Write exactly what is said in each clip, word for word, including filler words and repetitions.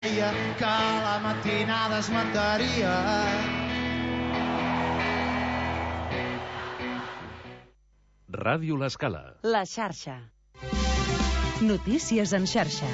que a la matinada es mataria. Ràdio L'Escala. La xarxa. Notícies en xarxa.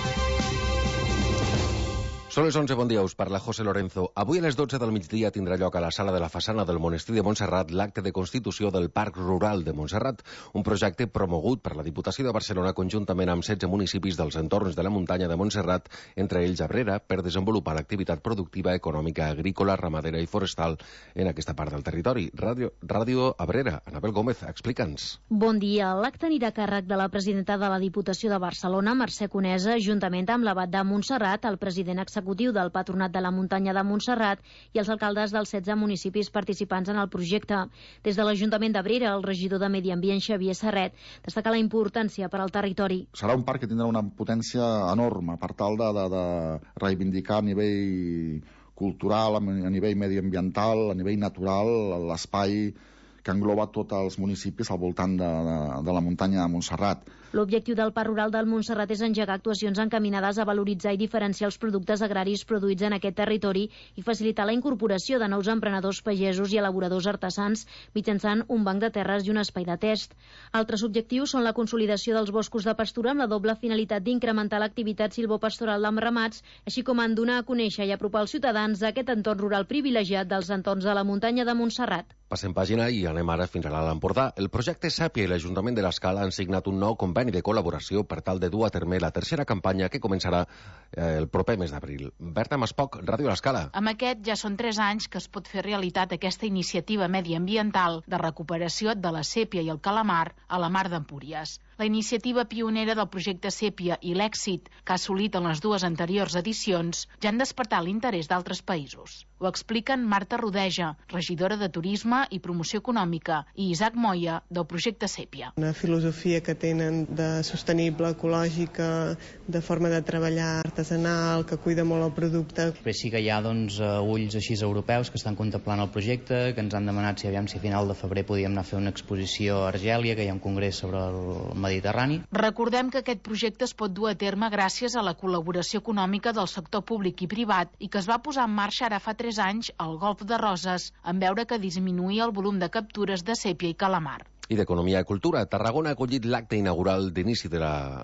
Són les onze, bon dia, us parla José Lorenzo. Avui a les dotze del migdia tindrà lloc a la sala de la façana del Monestir de Montserrat l'acte de constitució del Parc Rural de Montserrat, un projecte promogut per la Diputació de Barcelona conjuntament amb setze municipis dels entorns de la muntanya de Montserrat, entre ells Abrera, per desenvolupar l'activitat productiva, econòmica, agrícola, ramadera i forestal en aquesta part del territori. Ràdio, Ràdio Abrera, Anabel Gómez, explica'ns. Bon dia. L'acte anirà a càrrec de la presidenta de la Diputació de Barcelona, Mercè Conesa, juntament amb l'abat de Montserrat, el president executiu del Patronat de la Muntanya de Montserrat i els alcaldes dels setze municipis participants en el projecte. Des de l'Ajuntament d'Abrera, el regidor de Medi Ambient, Xavier Serret, destaca la importància per al territori. Serà un parc que tindrà una potència enorme per tal de, de, de reivindicar a nivell cultural, a nivell mediambiental, a nivell natural, l'espai que engloba tots els municipis al voltant de, de, de la muntanya de Montserrat. L'objectiu del Parc Rural del Montserrat és engegar actuacions encaminades a valoritzar i diferenciar els productes agraris produïts en aquest territori i facilitar la incorporació de nous emprenedors pagesos i elaboradors artesans mitjançant un banc de terres i un espai de test. Altres objectius són la consolidació dels boscos de pastura amb la doble finalitat d'incrementar l'activitat silvopastoral amb ramats, així com en donar a conèixer i apropar als ciutadans a aquest entorn rural privilegiat dels entorns de la muntanya de Montserrat. Passem pàgina i anem ara fins a l'Alt Empordà. El projecte Sèpia i l'Ajuntament de l'Escala han signat un nou conveni de col·laboració per tal de dur a terme la tercera campanya que començarà eh, el proper mes d'abril. Berta Maspoc, Ràdio L'Escala. Amb aquest ja són tres anys que es pot fer realitat aquesta iniciativa mediambiental de recuperació de la sèpia i el calamar a la mar d'Empúries. La iniciativa pionera del projecte Sèpia i l'èxit que ha assolit en les dues anteriors edicions ja han despertat l'interès d'altres països. Ho expliquen Marta Rodeja, regidora de Turisme i Promoció Econòmica, i Isaac Moya, del projecte Sèpia. Una filosofia que tenen de sostenible, ecològica, de forma de treballar artesanal, que cuida molt el producte. Però sí que hi ha doncs, ulls així europeus que estan contemplant el projecte, que ens han demanat si aviam si a final de febrer podíem anar a fer una exposició a Argèlia, que hi ha un congrés sobre el Mediterrani. Recordem que aquest projecte es pot dur a terme gràcies a la col·laboració econòmica del sector públic i privat i que es va posar en marxa ara fa tres anys al Golf de Roses en veure que disminuïa el volum de captures de sèpia i calamar. I d'Economia i Cultura, Tarragona ha acollit l'acte inaugural d'inici de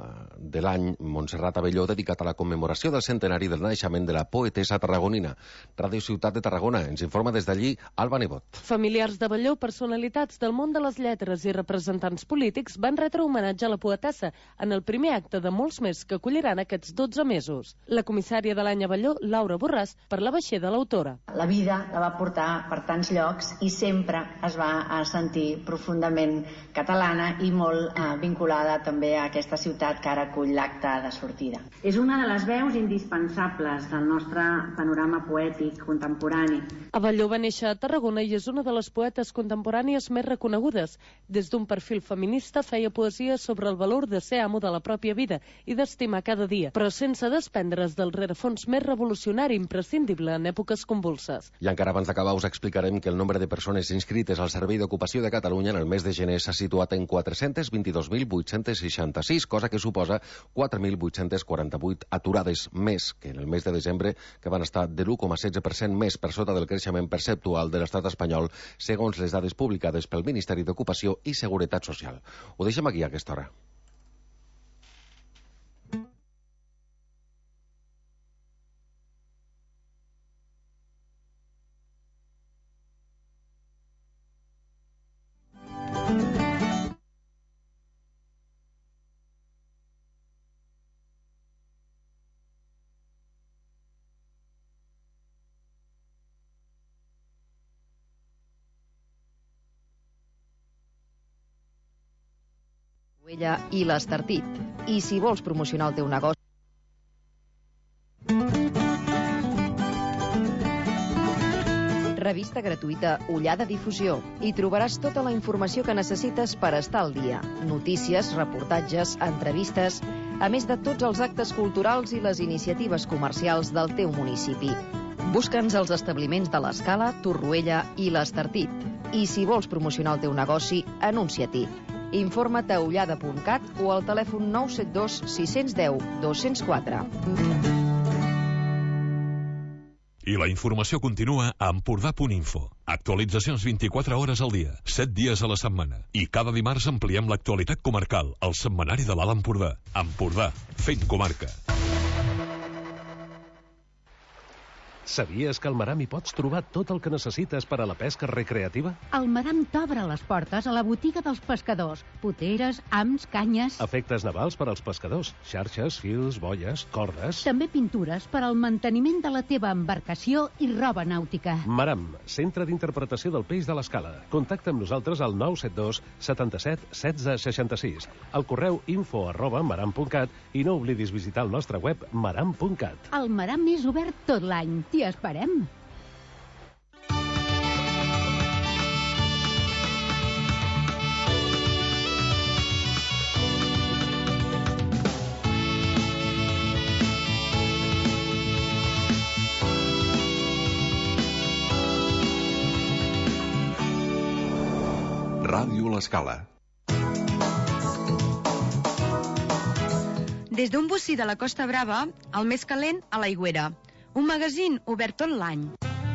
l'any Montserrat Abelló dedicat a la commemoració del centenari del naixement de la poetessa tarragonina. Ràdio Ciutat de Tarragona ens informa des d'allí Alba Nebot. Familiars d'Abelló, personalitats del món de les lletres i representants polítics van retre homenatge a la poetessa en el primer acte de molts més que acolliran aquests dotze mesos. La comissària de l'any Abelló, Laura Borràs, parlava així de l'autora. La vida la va portar per tants llocs i sempre es va sentir profundament catalana i molt eh, vinculada també a aquesta ciutat que ara acull l'acte de sortida. És una de les veus indispensables del nostre panorama poètic contemporani. Abelló va néixer a Tarragona i és una de les poetes contemporànies més reconegudes. Des d'un perfil feminista feia poesia sobre el valor de ser amo de la pròpia vida i d'estimar cada dia, però sense desprendre's del rerefons més revolucionari imprescindible en èpoques convulses. I encara abans d'acabar us explicarem que el nombre de persones inscrites al Servei d'Ocupació de Catalunya en el mes de gener s'ha situat en quatre-cents vint-i-dos mil vuit-cents seixanta-sis, cosa que suposa quatre mil vuit-cents quaranta-vuit aturades més que en el mes de desembre, que van estar de l'u coma setze per cent més per sota del creixement perceptual de l'estat espanyol, segons les dades publicades pel Ministeri d'Ocupació i Seguretat Social. Ho deixem aquí a aquesta hora. I l'Estartit. I si vols promocionar el teu negoci... Revista gratuïta Ullada Difusió. Hi trobaràs tota la informació que necessites per estar al dia. Notícies, reportatges, entrevistes, a més de tots els actes culturals i les iniciatives comercials del teu municipi. Busca'ns als establiments de l'Escala, Torroella i l'Estartit. I si vols promocionar el teu negoci, anuncia-t'hi. Informa't a ullada punt cat o al telèfon nou set dos sis cents deu dos cents quatre. I la informació continua a Empordà punt info. Actualitzacions vint-i-quatre hores al dia, set dies a la setmana. I cada dimarts ampliem l'actualitat comarcal, al setmanari de l'Alt Empordà. Empordà, fent comarca. Sabies que al Maram hi pots trobar tot el que necessites per a la pesca recreativa? El Maram t'obre les portes a la botiga dels pescadors. Poteres, hams, canyes... Efectes navals per als pescadors. Xarxes, fils, boies, cordes... També pintures per al manteniment de la teva embarcació i roba nàutica. Maram, centre d'interpretació del peix de l'Escala. Contacta amb nosaltres al nou set dos setanta-set setze seixanta-sis, al correu info arroba maram punt cat i no oblidis visitar el nostre web maram punt cat. El Maram és obert tot l'any. T'hi esperem. Ràdio L'Escala. Des d'un bocí de la Costa Brava, el més calent a l'Aigüera. Un magazín obert tot l'any.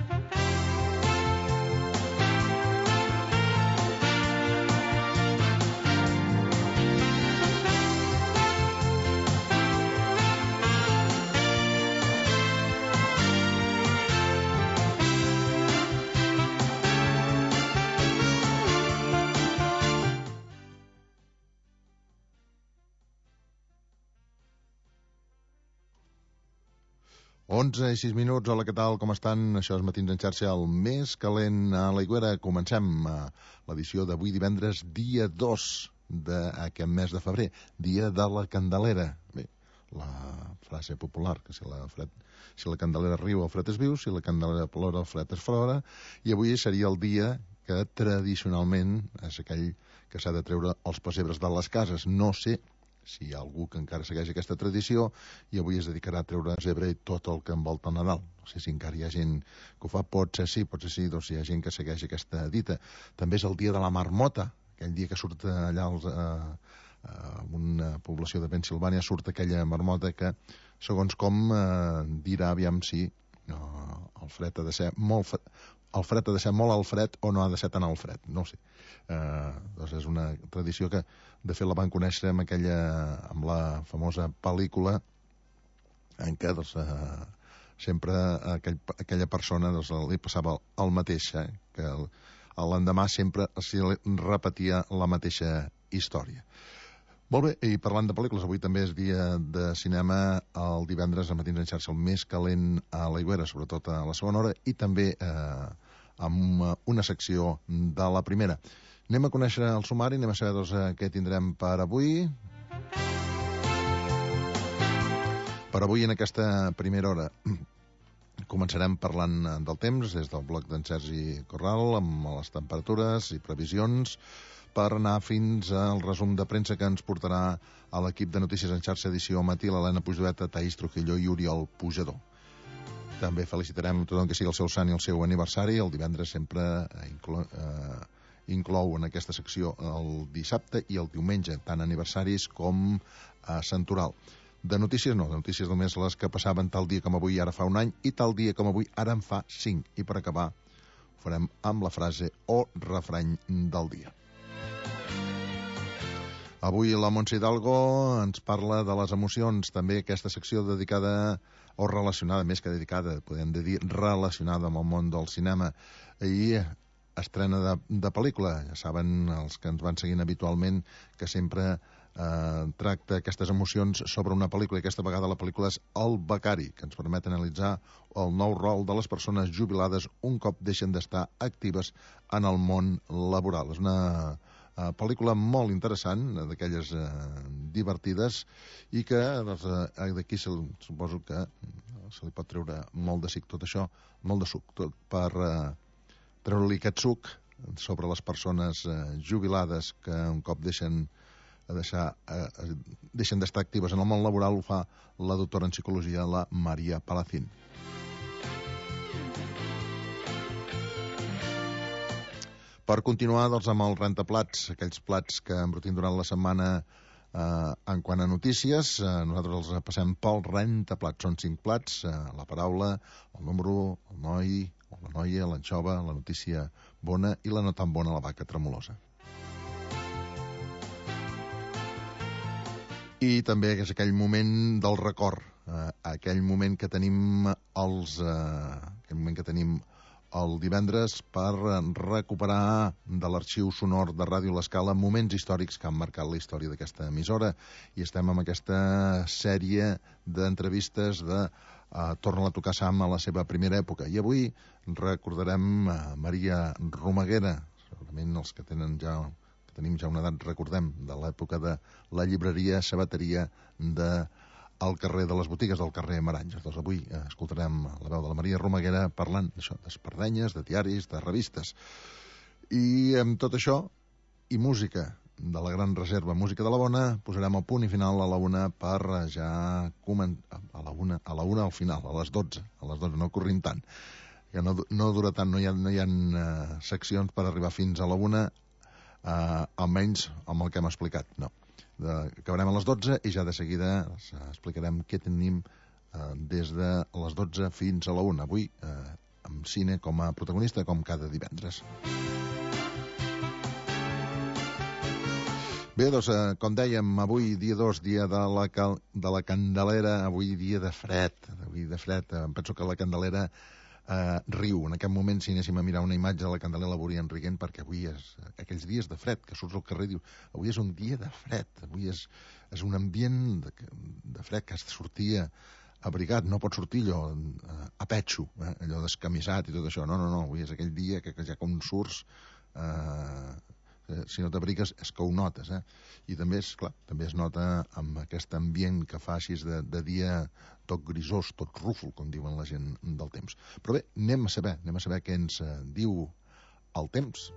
onze i sis minuts, hola, què tal, com estan? Això és Matins en xarxa, el més calent a l'Aigüera. Comencem l'edició d'avui divendres, dia dos d'aquest mes de febrer, dia de la Candelera. Bé, la frase popular, que si la, fred, si la Candelera riu, el fred es viu, si la Candelera plora, el fred es flora, i avui seria el dia que tradicionalment és aquell que s'ha de treure els pessebres de les cases. No sé si hi ha algú que encara segueix aquesta tradició i avui es dedicarà a treure zebre i tot el que envolta el Nadal. No sé si encara hi ha gent que ho fa, pot ser sí, pot ser sí, doncs hi ha gent que segueix aquesta dita. També és el dia de la marmota, aquell dia que surt allà als, eh, a una població de Pensilvània, surt aquella marmota que, segons com, eh, dirà aviam si eh, el fred ha de ser molt fred, el fred ha de ser molt al fred o no ha de ser tan al fred, no ho sé. Eh, doncs és una tradició que de fet la van conèixer amb aquella amb la famosa pel·lícula en què doncs, eh, sempre aquell, aquella persona doncs, li passava el mateix, eh, que l'endemà sempre s'hi repetia la mateixa història. Molt bé, i parlant de pel·lícules, avui també és dia de cinema, el divendres a Matins en xarxa, el més calent a l'Aigüera, sobretot a la segona hora, i també eh, amb una secció de la primera. Anem a conèixer el sumari, anem a saber doncs, què tindrem per avui. Per avui, en aquesta primera hora, començarem parlant del temps, des del bloc d'en Sergi Corral, amb les temperatures i previsions, per anar fins al resum de premsa que ens portarà a l'equip de Notícies en xarxa edició matí, l'Helena Puigdoveta, Taís Trujillo i Oriol Pujador. També felicitarem tothom que sigui el seu sant i el seu aniversari. El divendres sempre inclou, eh, inclou en aquesta secció el dissabte i el diumenge, tant aniversaris com a Santoral. De notícies no, de notícies només les que passaven tal dia com avui ara fa un any i tal dia com avui ara en fa cinc. I per acabar ho farem amb la frase o refrany del dia. Avui la Montse Hidalgo ens parla de les emocions, també aquesta secció dedicada o relacionada, més que dedicada, podem dir relacionada amb el món del cinema. I estrena de, de pel·lícula, ja saben els que ens van seguint habitualment que sempre eh, tracta aquestes emocions sobre una pel·lícula, i aquesta vegada la pel·lícula és El Becari, que ens permet analitzar el nou rol de les persones jubilades un cop deixen d'estar actives en el món laboral. És una Uh, pel·lícula molt interessant, d'aquelles uh, divertides, i que doncs, uh, d'aquí se, suposo que se li pot treure molt de suc tot això, molt de suc tot, per uh, treure-li aquest suc sobre les persones uh, jubilades que un cop deixen a deixar, uh, deixen d'estar actives en el món laboral. Ho fa la doctora en psicologia, la Maria Palacín. Per continuar doncs, amb els rentaplats, aquells plats que embrutim durant la setmana Uh, en quant a notícies, uh, nosaltres els passem pel rentaplats. Són cinc plats, uh, la paraula, el número, el noi, o la noia, l'anxova, la notícia bona i la no tan bona, la vaca tremolosa. I també és aquell moment del record, uh, aquell moment que tenim els, uh, aquell moment que tenim el divendres per recuperar de l'arxiu sonor de Ràdio L'Escala moments històrics que han marcat la història d'aquesta emissora. I estem amb aquesta sèrie d'entrevistes de uh, Torna a tocar Sam a la seva primera època. I avui recordarem uh, Maria Romaguera, segurament els que tenen ja que tenim ja una edat recordem de l'època de la llibreria sabateria de al carrer de les botigues del carrer Maranges. Doncs avui eh, escoltarem la veu de la Maria Romaguera parlant d'això, d'espardenyes, de diaris, de revistes. I amb tot això, i música de la gran reserva, música de la bona, posarem el punt i final a la una per ja començar, a la una, a la una al final, a les dotze, a les dotze, no corrim tant. Ja no, no dura tant, no hi ha, no hi ha uh, seccions per arribar fins a la una, uh, almenys amb el que hem explicat, no. De, acabarem a les dotze i ja de seguida explicarem què tenim eh, des de les dotze fins a la una. Avui eh, amb cine com a protagonista, com cada divendres. Bé, doncs, eh, com dèiem, avui dia dos, dia de la, cal, de la Candelera, avui dia de fred, avui de fred. Eh, penso que la Candelera eh, riu. En aquest moment, si anéssim a mirar una imatge de la Candelera, la veuríem rient, perquè avui és aquells dies de fred, que surts al carrer i dius, avui és un dia de fred, avui és, és un ambient de, de fred que has de sortir abrigat, no pots sortir allò eh, a petxo, eh, allò descamisat i tot això, no, no, no, avui és aquell dia que, que ja com surts, eh, si no t'abrigues és que ho notes, eh? I també és, clar, també es nota amb aquest ambient que fa així de, de dia tot grisós, tot rúfol, com diuen la gent del temps. Però bé, anem a saber, anem a saber què ens eh, diu el temps.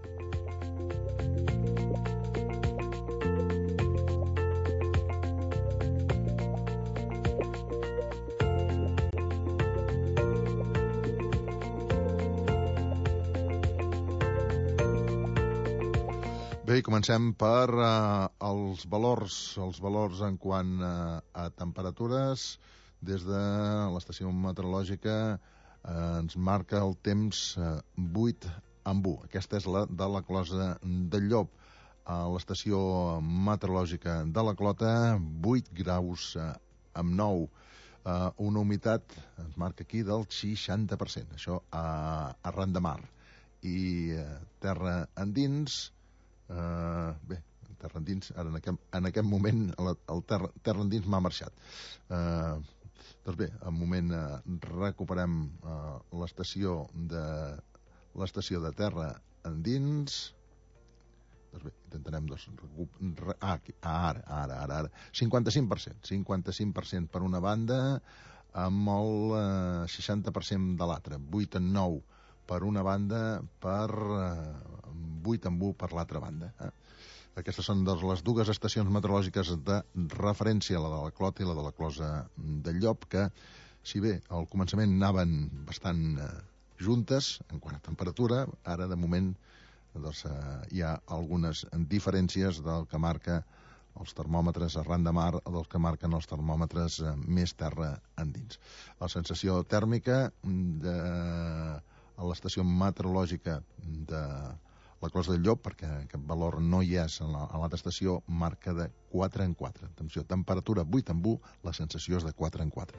Bé, comencem per uh, els valors, els valors en quant uh, a temperatures. Des de l'estació meteorològica uh, ens marca el temps uh, vuit amb u. Aquesta és la de la Closa del Llop. A l'estació meteorològica de la Clota, vuit graus uh, amb nou. Uh, una humitat ens marca aquí del seixanta per cent. Això a, arran de mar. I uh, terra endins... Uh, bé, terra endins, ara en aquest, en aquest moment el, el terra, terra endins m'ha marxat. Uh, doncs bé, en moment uh, recuperem uh, l'estació de l'estació de terra endins. Doncs bé, intentarem doncs, recup, re, ah, aquí, ara, ara, ara, ara, cinquanta-cinc per cent, cinquanta-cinc per cent per una banda, amb el uh, seixanta per cent de l'altra, vuit en nou per una banda, per eh, vuit en u per l'altra banda. Eh? Aquestes són doncs, les dues estacions meteorològiques de referència, la de la Clota i la de la Closa del Llop, que, si bé al començament anaven bastant eh, juntes en quant a temperatura, ara de moment doncs, eh, hi ha algunes diferències del que marca els termòmetres arran de mar o dels que marquen els termòmetres eh, més terra endins. La sensació tèrmica de a l'estació meteorològica de la Closa del Llop, perquè aquest valor no hi és a l'altra estació, marca de quatre en quatre. Atenció, temperatura vuit en u, la sensació és de quatre en quatre.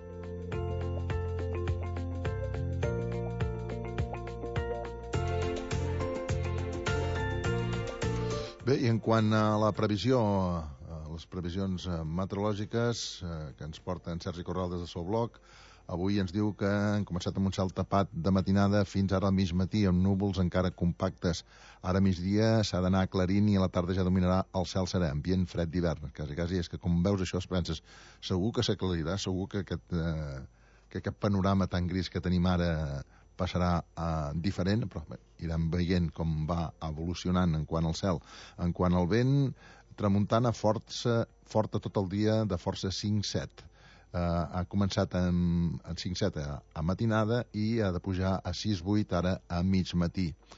Bé, i en quant a la previsió, a les previsions meteorològiques que ens porta en Sergi Corral des del seu blog, avui ens diu que han començat amb un cel tapat de matinada fins ara al mig matí, amb núvols encara compactes. Ara a migdia s'ha d'anar aclarint i a la tarda ja dominarà el cel serè, ambient fred d'hivern. Quasi, quasi és que com veus això es penses, segur que s'aclarirà, segur que aquest, eh, que aquest panorama tan gris que tenim ara passarà eh, diferent, però bé, irem veient com va evolucionant en quant al cel. En quant al vent, tramuntana força, forta tot el dia, de força cinc set. Uh, ha començat amb, amb cinc set a, a matinada i ha de pujar a sis vuit ara a mig matí.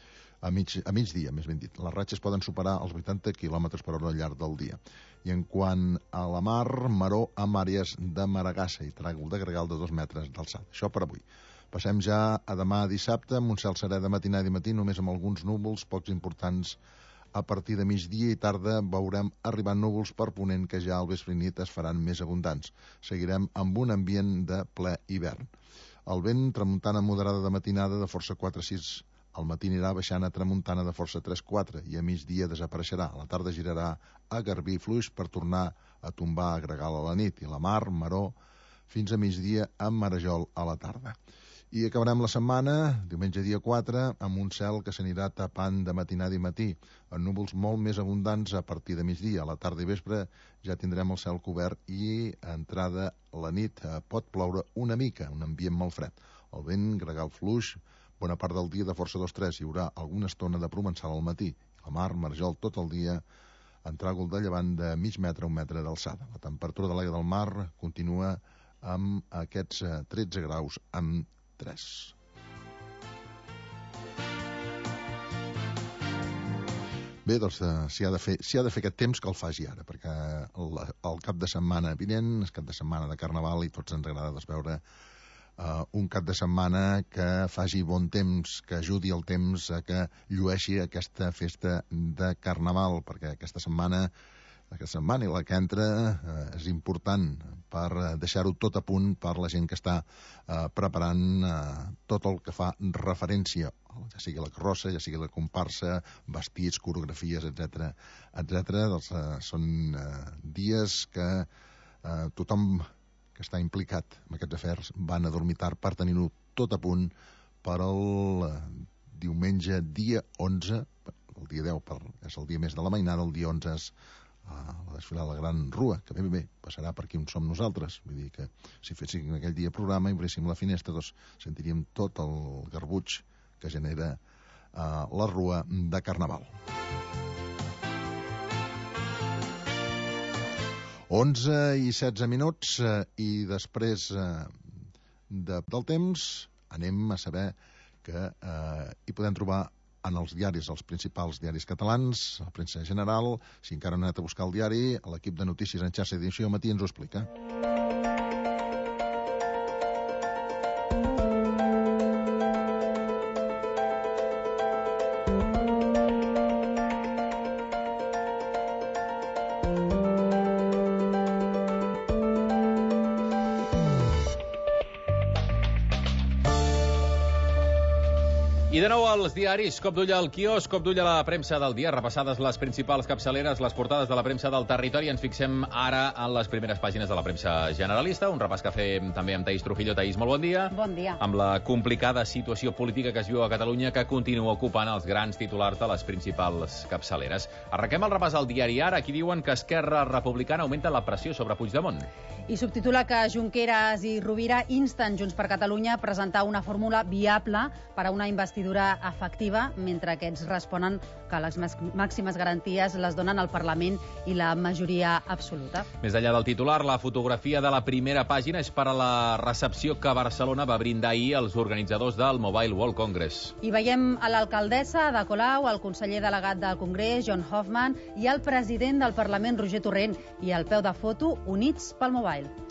a, mig, a migdia, més ben dit. Les ratxes poden superar els vuitanta quilòmetres per hora al llarg del dia. I en quant a la mar, maró amb àrees de maragassa i tràgol de gregal de dos metres d'alçada. Això per avui. Passem ja a demà dissabte, amb un cel serè de matinada i matí, només amb alguns núvols, pocs importants a partir de migdia i tarda veurem arribant núvols per ponent que ja al vespre i nit es faran més abundants. Seguirem amb un ambient de ple hivern. El vent tramuntana moderada de matinada de força quatre a sis. Al matí anirà baixant a tramuntana de força tres a quatre i a migdia desapareixerà. A la tarda girarà a garbí fluix per tornar a tombar a gregal a la nit. I la mar, maró, fins a migdia amb marejol a la tarda. I acabarem la setmana, diumenge dia quatre, amb un cel que s'anirà tapant de matinada i matí, amb núvols molt més abundants a partir de migdia. A la tarda i vespre ja tindrem el cel cobert i a entrada la nit pot ploure una mica, un ambient molt fred. El vent, gregal fluix, bona part del dia de força dos tres, hi haurà alguna estona de provençal al matí. La mar, marjol tot el dia, en tràgol de llevant de mig metre a un metre d'alçada. La temperatura de l'aigua del mar continua amb aquests tretze graus amb tres. Bé, doncs, si ha de fer, si ha de fer aquest temps, que el faci ara, perquè el, el cap de setmana vinent, el cap de setmana de Carnaval, i tots ens agrada doncs, veure uh, un cap de setmana que faci bon temps, que ajudi el temps a que llueixi aquesta festa de Carnaval, perquè aquesta setmana aquesta setmana i la que entra eh, és important per deixar-ho tot a punt per la gent que està eh, preparant eh, tot el que fa referència, ja sigui la carrossa, ja sigui la comparsa, vestits, coreografies, etcètera, etcètera. Doncs, eh, són eh, dies que eh, tothom que està implicat en aquests afers van a dormir tard per tenir-ho tot a punt per al eh, diumenge dia onze, el dia deu per, és el dia més de la mainada, el dia onze és a la desfilada de la Gran Rua, que bé, bé, bé, passarà per aquí on som nosaltres. Vull dir que si féssim aquell dia programa i obréssim la finestra, doncs sentiríem tot el garbuig que genera uh, la Rua de Carnaval. onze i setze minuts uh, i després uh, de, del temps anem a saber que uh, hi podem trobar en els diaris, els principals diaris catalans, la premsa general. Si encara no heu anat a buscar el diari, l'equip de notícies en xarxa d'edició Matí ens ho explica. I de nou als diaris, cop d'ull al quiosc, cop d'ull a la premsa del dia, repassades les principals capçaleres, les portades de la premsa del territori. Ens fixem ara en les primeres pàgines de la premsa generalista, un repàs que fem també amb Taís Trujillo. Taís, molt bon dia. Bon dia. Amb la complicada situació política que es viu a Catalunya, que continua ocupant els grans titulars de les principals capçaleres. Arrenquem el repàs al diari Ara. Aquí diuen que Esquerra Republicana augmenta la pressió sobre Puigdemont. I subtitula que Junqueras i Rovira insten Junts per Catalunya a presentar una fórmula viable per a una investidura efectiva, mentre aquests responen que les màximes garanties les donen al Parlament i la majoria absoluta. Més enllà del titular, la fotografia de la primera pàgina és per a la recepció que Barcelona va brindar ahir als organitzadors del Mobile World Congress. Hi veiem a l'alcaldessa Ada Colau, el conseller delegat del Congrés, John Hoffman, i el president del Parlament, Roger Torrent, i al peu de foto, units pel Mobile.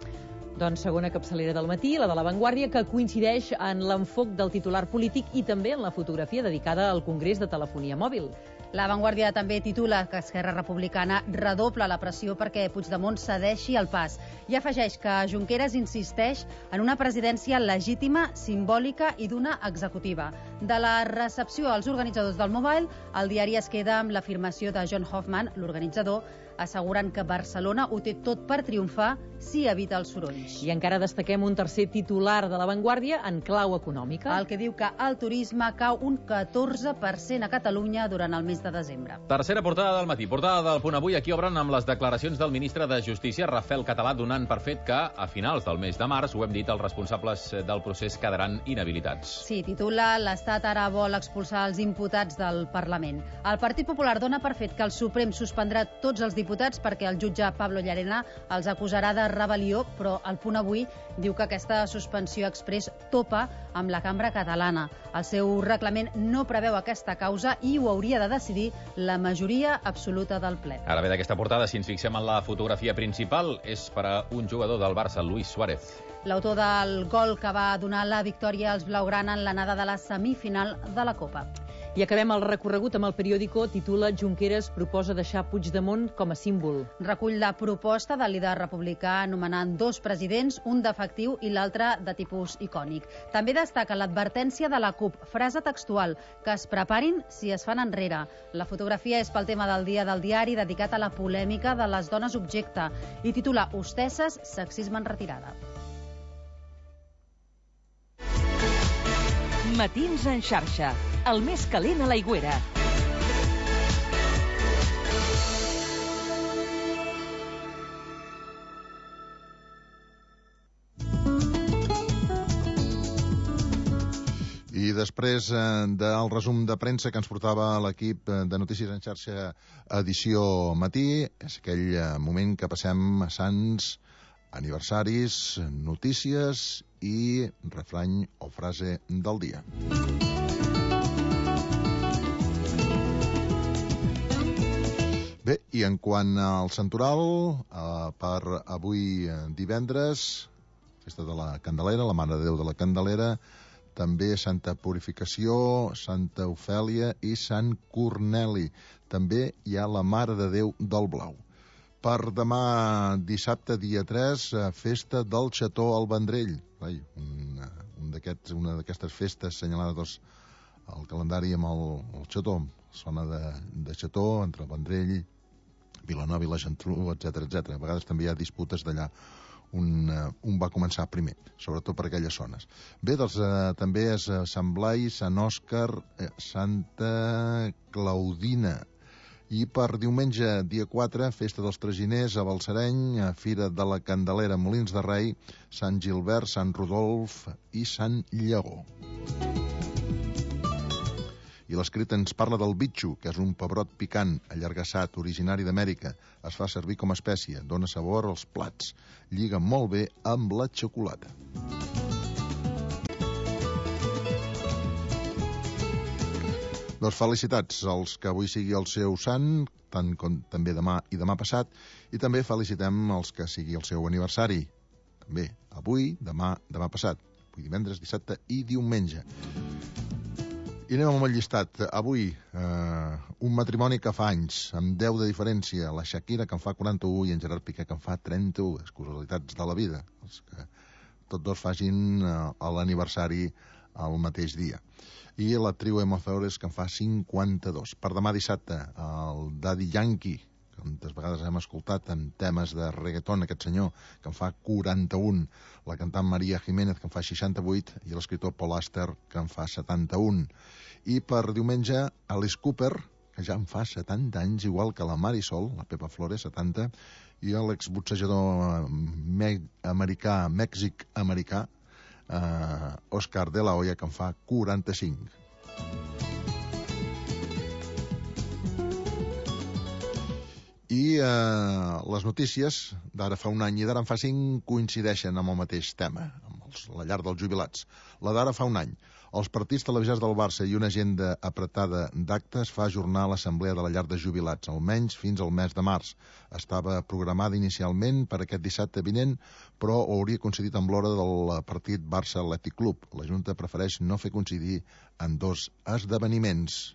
Doncs segona capçalera del matí, la de La Vanguardia, que coincideix en l'enfoc del titular polític i també en la fotografia dedicada al Congrés de Telefonia Mòbil. La Vanguardia també titula que Esquerra Republicana redobla la pressió perquè Puigdemont cedeixi el pas i afegeix que Junqueras insisteix en una presidència legítima, simbòlica i d'una executiva. De la recepció als organitzadors del Mobile, el diari es queda amb l'afirmació de John Hoffman, l'organitzador, assegurant que Barcelona ho té tot per triomfar si evita els sorolls. I encara destaquem un tercer titular de La Vanguardia en clau econòmica. El que diu que el turisme cau un catorze per cent a Catalunya durant el mes de desembre. Tercera portada del matí. Portada del Punt Avui. Aquí obren amb les declaracions del ministre de Justícia, Rafael Català, donant per fet que a finals del mes de març, ho hem dit, els responsables del procés quedaran inhabilitats. Sí, titula l'Estat ara vol expulsar els imputats del Parlament. El Partit Popular dona per fet que el Suprem suspendrà tots els diputats Diputats perquè el jutge Pablo Llarena els acusarà de rebel·lió, però el Punt Avui diu que aquesta suspensió exprés topa amb la cambra catalana. El seu reglament no preveu aquesta causa i ho hauria de decidir la majoria absoluta del ple. Ara bé, d'aquesta portada, si ens fixem en la fotografia principal, és per a un jugador del Barça, Luis Suárez. L'autor del gol que va donar la victòria als blaugrana en l'anada de la semifinal de la Copa. I acabem el recorregut amb el periòdico, titula Junqueras proposa deixar Puigdemont com a símbol. Recull la proposta del líder republicà anomenant dos presidents, un d'efectiu i l'altre de tipus icònic. També destaca l'advertència de la CUP, frase textual, que es preparin si es fan enrere. La fotografia és pel tema del dia del diari dedicat a la polèmica de les dones objecte i titula Hostesses, sexisme en retirada. Matins en xarxa, el més calent a l'Aigüera. I després eh, del resum de premsa que ens portava l'equip de Notícies en xarxa edició matí, és aquell moment que passem a Sants, aniversaris, notícies i refrany o frase del dia. Bé, i en quant al santoral, eh, per avui divendres, festa de la Candelera, la Mare de Déu de la Candelera, també Santa Purificació, Santa Ofèlia i Sant Corneli. També hi ha la Mare de Déu del Blau. Per demà dissabte, dia tres, festa del Xató al Vendrell. Ai, un, un d'aquests, una d'aquestes festes assenyalades al calendari amb el, el Xató. Sona de, de Xató entre el Vendrell, Vilanova i la Geltrú, etcètera, etcètera. A vegades també hi ha disputes d'allà un, un va començar primer, sobretot per aquelles zones. Bé, doncs eh, també és Sant Blai, Sant Òscar, eh, Santa Claudina. I per diumenge, dia quatre, festa dels Traginers a Balsareny, a Fira de la Candelera, Molins de Rei, Sant Gilbert, Sant Rodolf i Sant Lleó. I l'escrit ens parla del bitxo, que és un pebrot picant, allargassat, originari d'Amèrica. Es fa servir com a espècie, dona sabor als plats. Lliga molt bé amb la xocolata. Doncs felicitats als que avui sigui el seu sant, tant com també demà i demà passat, i també felicitem els que sigui el seu aniversari. També avui, demà, demà passat, avui divendres, dissabte i diumenge. I anem amb el llistat. Avui, eh, un matrimoni que fa anys, amb deu de diferència, la Shakira, que en fa quaranta-u, i en Gerard Piqué, que en fa trenta-u. Les casualitats de la vida, els que tots dos facin eh, l'aniversari al mateix dia. I la trio Emma Flores, que en fa cinquanta-dos. Per demà dissabte, el Daddy Yankee, que tantes vegades hem escoltat en temes de reggaeton, aquest senyor, que en fa quaranta-un. La cantant Maria Jiménez, que en fa seixanta-vuit, i l'escriptor Paul Auster, que en fa setanta-un. I per diumenge, Alice Cooper, que ja en fa setanta anys, igual que la Marisol, la Pepa Flores, setanta, i l'exboxejador me- americà, mèxic-americà, Uh, Òscar de la Hoya, que en fa quaranta-cinc. I uh, les notícies d'ara fa un any i d'ara en fa cinc coincideixen amb el mateix tema, amb els, la llar dels jubilats. La d'ara fa un any. Els partits televisats del Barça i una agenda apretada d'actes fa ajornar l'assemblea de la llar de jubilats, almenys fins al mes de març. Estava programada inicialment per aquest dissabte vinent, però hauria coincidit amb l'hora del partit Barça Atlètic Club. La Junta prefereix no fer coincidir en dos esdeveniments.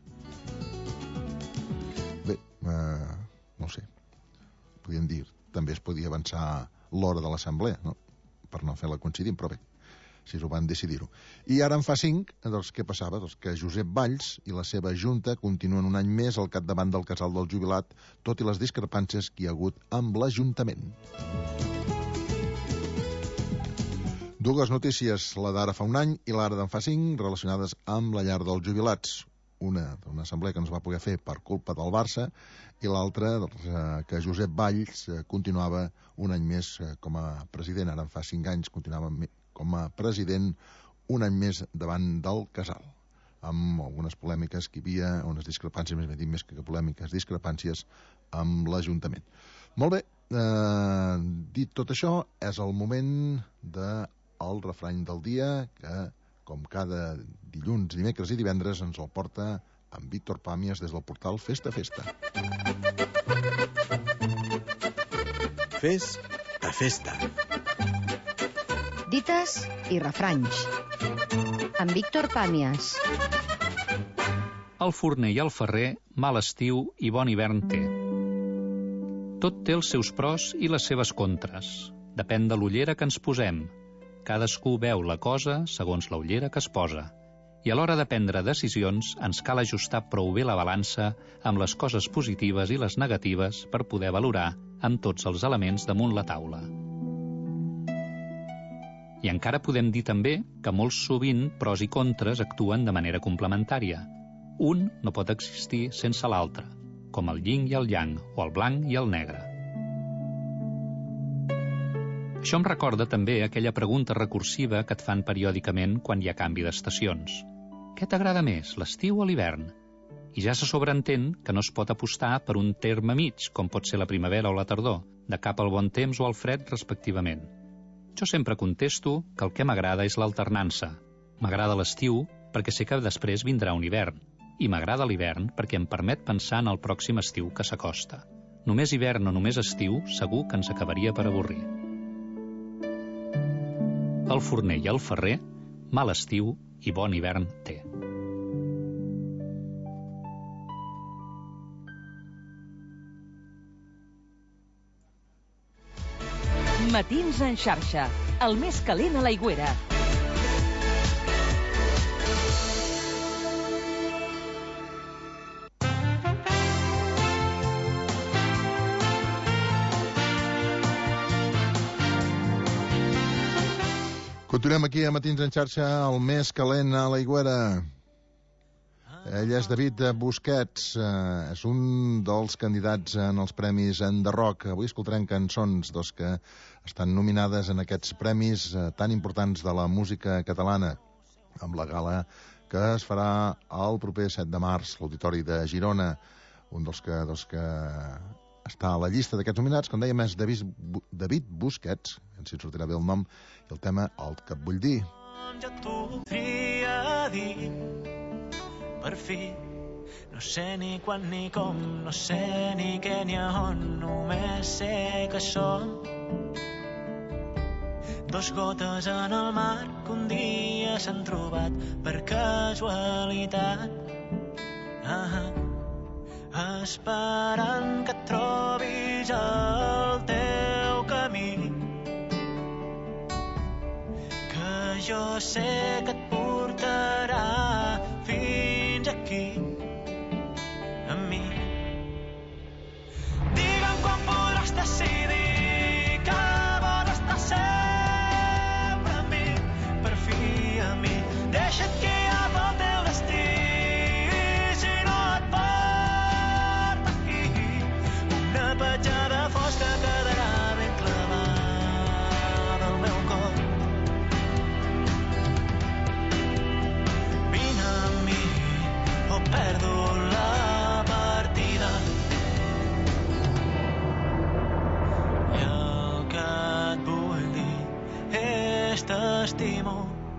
Bé, eh, no sé, podríem dir, també es podia avançar l'hora de l'assemblea, no? Per no fer-la coincidir, però bé, si ho van decidir-ho. I ara en fa cinc, doncs què passava? Doncs que Josep Valls i la seva junta continuen un any més al capdavant del casal del jubilat, tot i les discrepàncies que hi ha hagut amb l'Ajuntament. Dues notícies, la d'ara fa un any i l'ara d'en fa cinc, relacionades amb la llar dels jubilats. Una d'una assemblea que no es va poder fer per culpa del Barça, i l'altra doncs, que Josep Valls continuava un any més com a president. Ara en fa cinc anys continuava com a president un any més davant del casal. amb algunes polèmiques que hi havia, unes discrepàncies, més ben dit, més que polèmiques, discrepàncies amb l'Ajuntament. Molt bé, eh, dit tot això, és el moment del refrany del dia, que, com cada dilluns, dimecres i divendres, ens el porta amb Víctor Pàmies des del portal Festa Festa. Fes a festa. Dites i refranys. Amb Víctor Pàmies. El forner i el ferrer, mal estiu i bon hivern té. Tot té els seus pros i les seves contres. Depèn de l'ullera que ens posem. Cadascú veu la cosa segons la ullera que es posa. I a l'hora de prendre decisions ens cal ajustar prou bé la balança amb les coses positives i les negatives per poder valorar amb tots els elements damunt la taula. I encara podem dir també que molt sovint pros i contres actuen de manera complementària. Un no pot existir sense l'altre, com el yin i el yang, o el blanc i el negre. Això em recorda també aquella pregunta recursiva que et fan periòdicament quan hi ha canvi d'estacions. Què t'agrada més, l'estiu o l'hivern? I ja se sobreentén que no es pot apostar per un terme mig, com pot ser la primavera o la tardor, de cap al bon temps o al fred, respectivament. Jo sempre contesto que el que m'agrada és l'alternança. M'agrada l'estiu perquè sé que després vindrà un hivern, i m'agrada l'hivern perquè em permet pensar en el pròxim estiu que s'acosta. Només hivern o només estiu segur que ens acabaria per avorrir. El forner i el ferrer, mal estiu i bon hivern té. Matins en xarxa, el més calent a l'Aigüera. Continuem aquí a Matins en xarxa, el més calent a l'Aigüera. Ell és David Busquets, eh, és un dels candidats en els premis Enderroc. Avui escoltarem cançons dos que estan nominades en aquests premis eh, tan importants de la música catalana, amb la gala que es farà el proper set de març, l'Auditori de Girona. Un dels que, dels que està a la llista d'aquests nominats, com dèiem, és David, David Busquets, si et sortirà bé el nom, i el tema El que et vull dir. Ja t'ho podria dir, per fi, no sé ni quan ni com, no sé ni què ni a on, només sé que som dos gotes en el mar que un dia s'han trobat per casualitat, ah, esperant que et trobis al teu camí, que jo sé que et portarà fins aquí, amb mi. Digue'm quan podràs decidir que vols estar sempre amb mi, per fi a mi. Deixa't guiar pel teu destí, si no et porta aquí, una petjada fosca quedarà ben clavada al meu cor. Perdo la partida i el que et vull dir és t'estimo.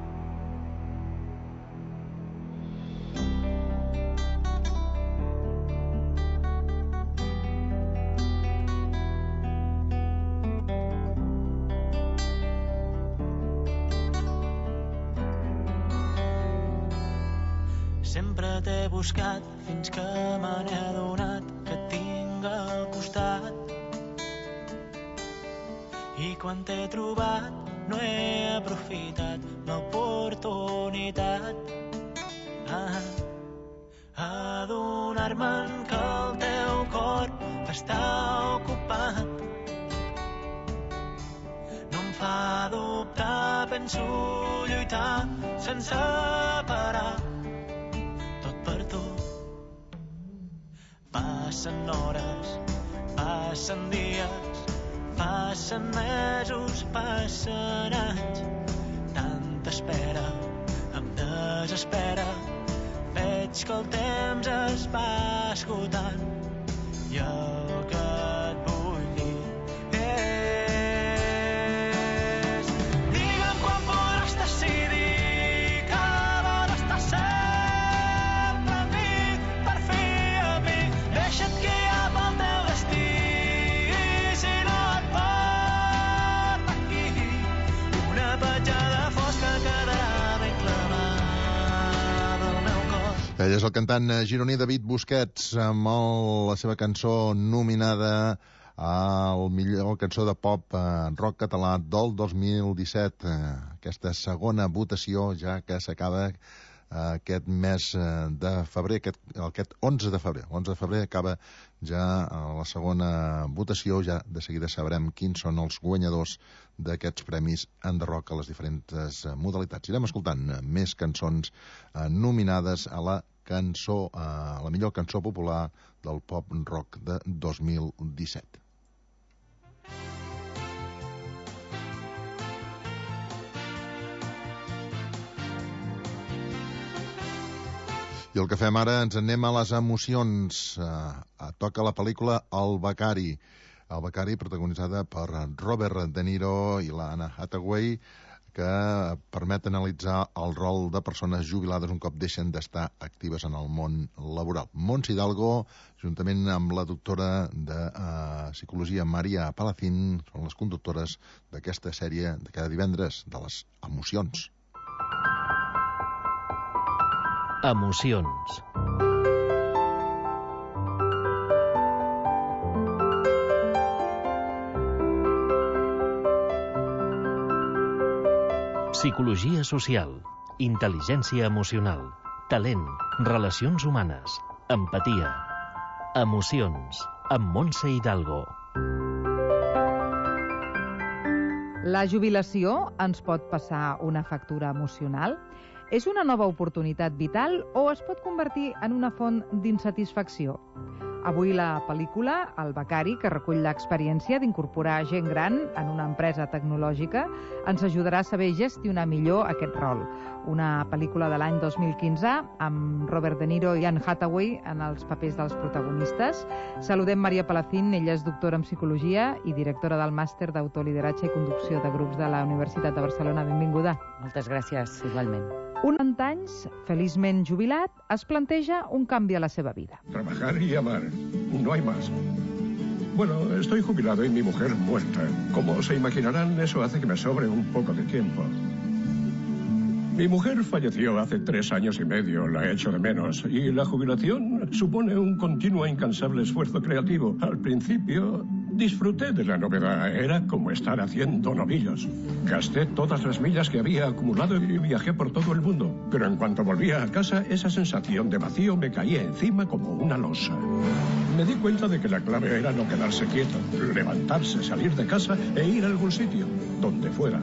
Sempre t'he buscat fins que me n'he adonat que et tinc al costat. I quan t'he trobat no he aprofitat l'oportunitat, ah, adonar-me'n que el teu cor està ocupat. No em fa dubtar, penso lluitar sense parar. Passen hores, passen dies, passen mesos, passen anys. Tanta espera em desespera, que el temps es va esgotant i el que et vull dir és digue'm quan podràs decidir que vols estar sempre amb mi per fi a mi deixa't guiar pel teu destí i si no et porta aquí una petjada fosca quedarà ben clavada al meu cor. Ell és el cantant gironí David Busquets amb el, la seva cançó nominada al millor cançó de pop eh, rock català del dos mil disset. Eh, aquesta segona votació ja que s'acaba eh, aquest mes eh, de febrer, aquest, aquest onze de febrer. l'onze de febrer acaba ja eh, la segona votació, ja de seguida sabrem quins són els guanyadors d'aquests premis en The Rock a les diferents eh, modalitats. Irem escoltant eh, més cançons eh, nominades a la cançó, eh, a la millor cançó popular del pop rock de dos mil disset. I el que fem ara, ens anem a les emocions. Eh, toca la pel·lícula El Becari. El Becari, protagonitzada per Robert De Niro i l'Anna Hathaway, que permet analitzar el rol de persones jubilades un cop deixen d'estar actives en el món laboral. Montse Hidalgo, juntament amb la doctora de uh, Psicologia Maria Palacín, són les conductores d'aquesta sèrie de cada divendres, de les emocions. Emocions. Psicologia social, intel·ligència emocional, talent, relacions humanes, empatia. Emocions, amb Montse Hidalgo. La jubilació ens pot passar una factura emocional? És una nova oportunitat vital o es pot convertir en una font d'insatisfacció? Avui la pel·lícula El Becari, que recull l'experiència d'incorporar gent gran en una empresa tecnològica, ens ajudarà a saber gestionar millor aquest rol. Una pel·lícula de l'any dos mil quinze amb Robert De Niro i Anne Hathaway en els papers dels protagonistes. Saludem Maria Palacín, ella és doctora en Psicologia i directora del Màster d'Autolideratge i Conducció de Grups de la Universitat de Barcelona. Benvinguda. Moltes gràcies, igualment. Un anys, feliçment jubilat, es planteja un canvi a la seva vida. Trabajar y amar, no hay más. Bueno, estoy jubilado y mi mujer muerta. Como se imaginarán, eso hace que me sobre un poco de tiempo. Mi mujer falleció hace tres años y medio, la echo de menos, y la jubilación supone un continuo e incansable esfuerzo creativo. Al principio disfruté de la novedad, era como estar haciendo novillos. Gasté todas las millas que había acumulado y viajé por todo el mundo, pero en cuanto volvía a casa, esa sensación de vacío me caía encima como una losa. Me di cuenta de que la clave era no quedarse quieto, levantarse, salir de casa e ir a algún sitio, donde fuera.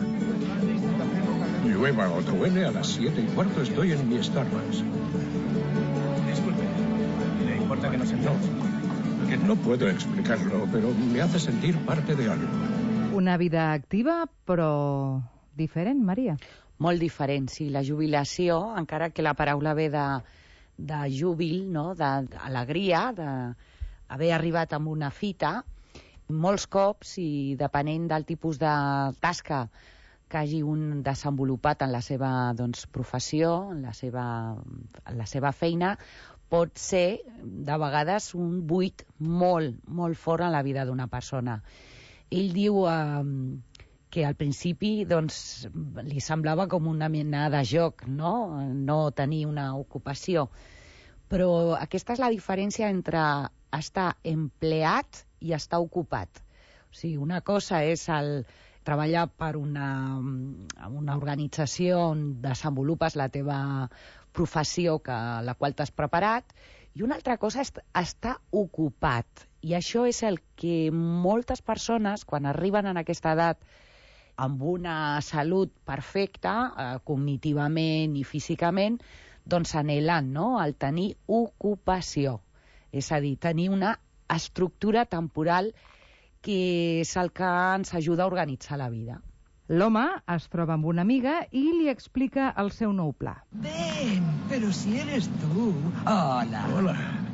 Llueva o truene, a las siete y cuarto estoy en mi Starbucks. Disculpe, ¿le importa que nos sentemos? Que no puedo explicarlo, pero me hace sentir parte de algo. Una vida activa, però diferent, Maria. Molt diferent, sí. La jubilació, encara que la paraula ve de, de júbil, no? D'alegria, d'haver arribat amb una fita, molts cops, i depenent del tipus de tasca que hagi un desenvolupat en la seva doncs, professió, en la seva, en la seva feina, pot ser, de vegades, un buit molt, molt fort en la vida d'una persona. Ell diu eh, que al principi doncs, li semblava com una mena de joc, no? No tenir una ocupació. Però aquesta és la diferència entre estar empleat i estar ocupat. O sigui, una cosa és el treballar per una, una organització on desenvolupes la teva professió que, a la qual t'has preparat, i una altra cosa és estar ocupat. I això és el que moltes persones, quan arriben en aquesta edat amb una salut perfecta, eh, cognitivament i físicament, doncs anhelen, no?, el tenir ocupació. És a dir, tenir una estructura temporal que és el que ens ajuda a organitzar la vida. L'home es troba amb una amiga i li explica el seu nou pla. Ven, Pero si eres tú. Hola. Hola.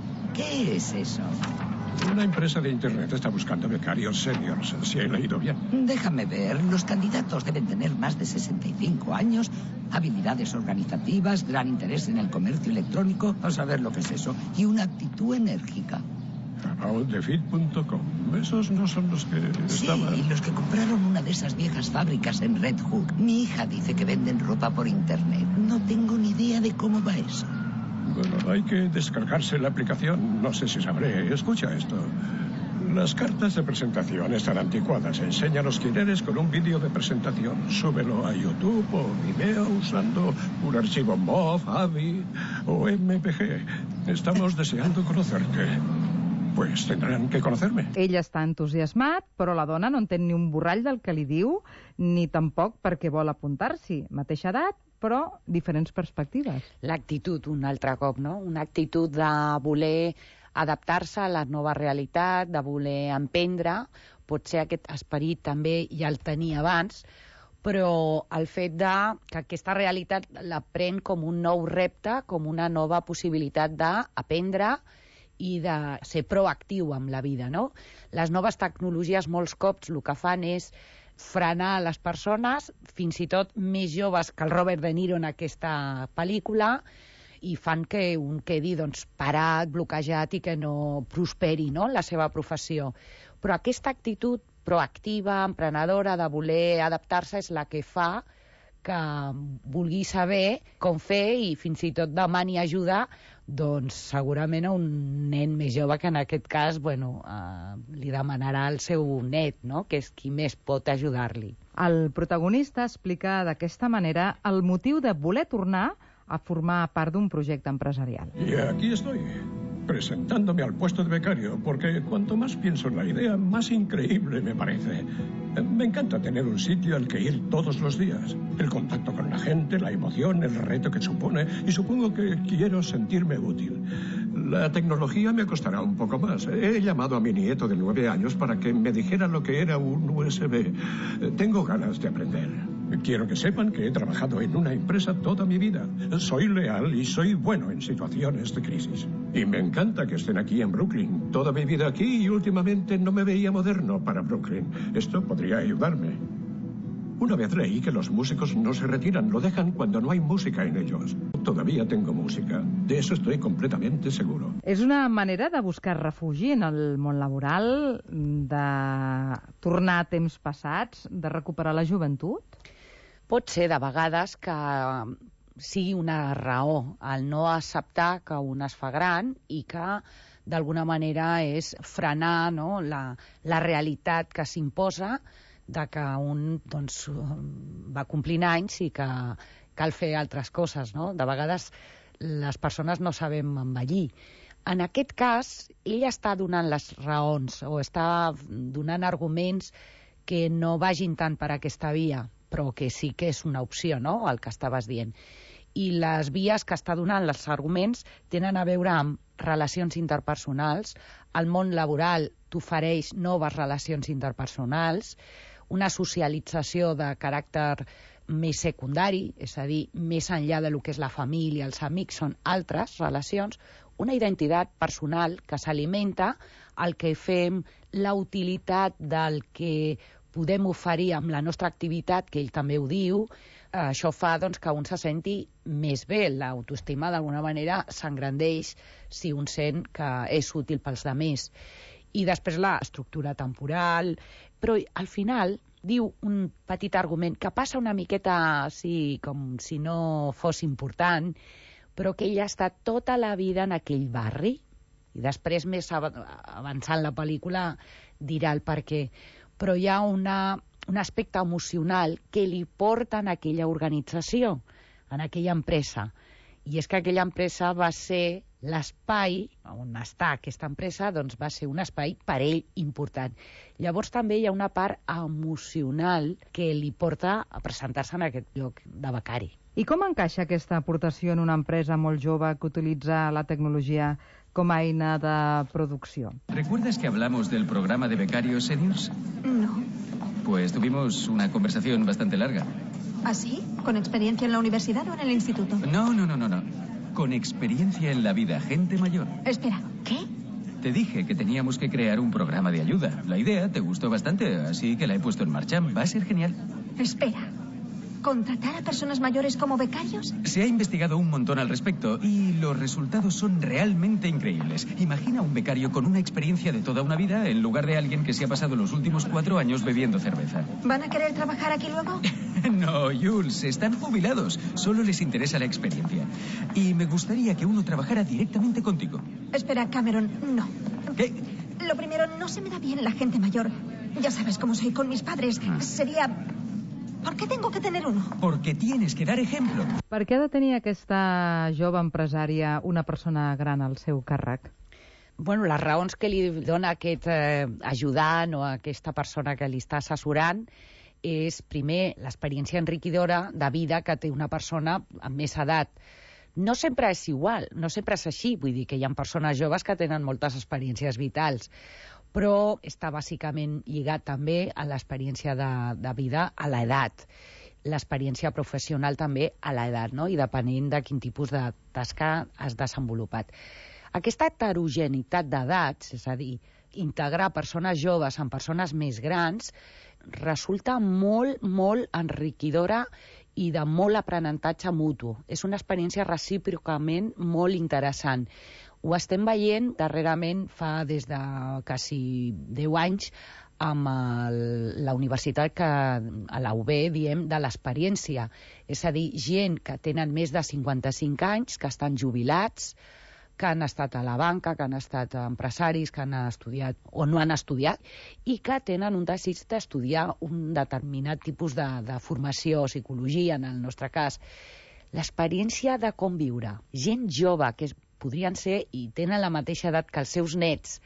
¿Qué es eso? Una empresa de internet está buscando becarios seniors, si he leído bien. Déjame ver. Los candidatos deben tener más de sesenta y cinco años, habilidades organizativas, gran interés en el comercio electrónico, a saber lo que es eso, y una actitud enérgica. about the fit punto com. Esos no son los que Sí, estaban... los que compraron una de esas viejas fábricas en Red Hook. Mi hija dice que venden ropa por internet. No tengo ni idea de cómo va eso. Bueno, hay que descargarse la aplicación. No sé si sabré. Escucha esto. Las cartas de presentación están anticuadas. Enséñanos quién eres con un vídeo de presentación. Súbelo a YouTube o Vimeo usando un archivo M O V, A V I o M P G. Estamos deseando conocerte. Pues tendrán que conocerme. Ell està entusiasmat, però la dona no entén ni un borrall del que li diu, ni tampoc perquè vol apuntar-s'hi. Mateixa edat, però diferents perspectives. L'actitud, un altre cop, no? Una actitud de voler adaptar-se a la nova realitat, de voler emprendre. Potser aquest esperit també ja el tenia abans, però el fet de que aquesta realitat la pren com un nou repte, com una nova possibilitat d'aprendre i de ser proactiu amb la vida, no? Les noves tecnologies molts cops el que fan és frenar les persones, fins i tot més joves que el Robert De Niro en aquesta pel·lícula, i fan que un quedi doncs, parat, bloquejat i que no prosperi, no?, la seva professió. Però aquesta actitud proactiva, emprenedora, de voler adaptar-se és la que fa que vulgui saber com fer i fins i tot demani ajuda, doncs segurament a un nen més jove que en aquest cas bueno, eh, li demanarà al seu net, no?, que és qui més pot ajudar-li. El protagonista explica d'aquesta manera el motiu de voler tornar a formar part d'un projecte empresarial. Y aquí estoy, presentándome al puesto de becario, porque cuanto más pienso en la idea, más increíble me parece. Me encanta tener un sitio al que ir todos los días. El contacto con la gente, la emoción, el reto que supone, y supongo que quiero sentirme útil. La tecnología me costará un poco más. He llamado a mi nieto de nueve años para que me dijera lo que era un U S B. Tengo ganas de aprender. Quiero que sepan que he trabajado en una empresa toda mi vida. Soy leal y soy bueno en situaciones de crisis. Y me encanta que estén aquí en Brooklyn. Toda mi vida aquí y últimamente no me veía moderno para Brooklyn. Esto podría ayudarme. Una vez leí que los músicos no se retiran, lo dejan cuando no hay música en ellos. Todavía tengo música. De eso estoy completamente seguro. És una manera de buscar refugi en el món laboral, de tornar a temps passats, de recuperar la joventut? Pot ser de vegades que sigui una raó el no acceptar que un es fa gran i que d'alguna manera és frenar, no?, la, la realitat que s'imposa de que un doncs, va complint anys i que cal fer altres coses, no? De vegades les persones no sabem envellir. En aquest cas, ell està donant les raons o està donant arguments que no vagin tant per aquesta via, però que sí que és una opció, no?, el que estaves dient. I les vies que està donant, els arguments, tenen a veure amb relacions interpersonals. El món laboral t'ofereix noves relacions interpersonals, una socialització de caràcter més secundari, és a dir, més enllà de lo que és la família, els amics, són altres relacions, una identitat personal que s'alimenta el que fem, la utilitat del que podem oferir amb la nostra activitat, que ell també ho diu. Això fa doncs, que un se senti més bé. L'autoestima d'alguna manera s'engrandeix si un sent que és útil pels altres. I després la estructura temporal, però al final diu un petit argument que passa una miqueta així, com si no fos important, però que ell ha estat tota la vida en aquell barri, i després més avançant la pel·lícula dirà el per què. Però hi ha una, un aspecte emocional que li porta en aquella organització, en aquella empresa. I és que aquella empresa va ser l'espai on està aquesta empresa, doncs va ser un espai per ell important. Llavors també hi ha una part emocional que li porta a presentar-se en aquest lloc de becari. I com encaixa aquesta aportació en una empresa molt jove que utilitza la tecnologia com a eina de producció? ¿Recuerdas que hablamos del programa de becarios seniors? No. Pues tuvimos una conversación bastante larga. ¿Ah, sí? ¿Con experiencia en la universidad o en el instituto? No, no, no, no, no. con experiencia en la vida, gente mayor. Espera, ¿qué? Te dije que teníamos que crear un programa de ayuda. La idea te gustó bastante, así que la he puesto en marcha. Va a ser genial. Espera, ¿contratar a personas mayores como becarios? Se ha investigado un montón al respecto y los resultados son realmente increíbles. Imagina un becario con una experiencia de toda una vida en lugar de alguien que se ha pasado los últimos cuatro años bebiendo cerveza. ¿Van a querer trabajar aquí luego? No, Jules, están jubilados. Solo les interesa la experiencia. Y me gustaría que uno trabajara directamente contigo. Espera, Cameron, no. ¿Qué? Lo primero, no se me da bien la gente mayor. Ya sabes cómo soy con mis padres. Sería... ¿Por qué tengo que tener uno? Porque tienes que dar ejemplo. Per què ha de tenir aquesta jove empresària una persona gran al seu càrrec? Bueno, les raons que li dona aquest eh, ajudant o aquesta persona que li està assessorant és, primer, l'experiència enriquidora de vida que té una persona amb més edat. No sempre és igual, no sempre és així. Vull dir que hi ha persones joves que tenen moltes experiències vitals, però està bàsicament lligat també a l'experiència de, de vida a l'edat. L'experiència professional també a l'edat, no? I depenent de quin tipus de tasca has desenvolupat. Aquesta heterogeneïtat d'edats, és a dir, integrar persones joves amb persones més grans, resulta molt, molt enriquidora i de molt aprenentatge mutu. És una experiència recíprocament molt interessant. Ho estem veient darrerament fa des de quasi deu anys amb el, la universitat que a la U B diem de l'experiència. És a dir, gent que tenen més de cinquanta-cinc anys, que estan jubilats, que han estat a la banca, que han estat empresaris, que han estudiat o no han estudiat i que tenen un desig d'estudiar un determinat tipus de, de formació, psicologia, en el nostre cas. L'experiència de conviure, gent jove que podrien ser i tenen la mateixa edat que els seus nets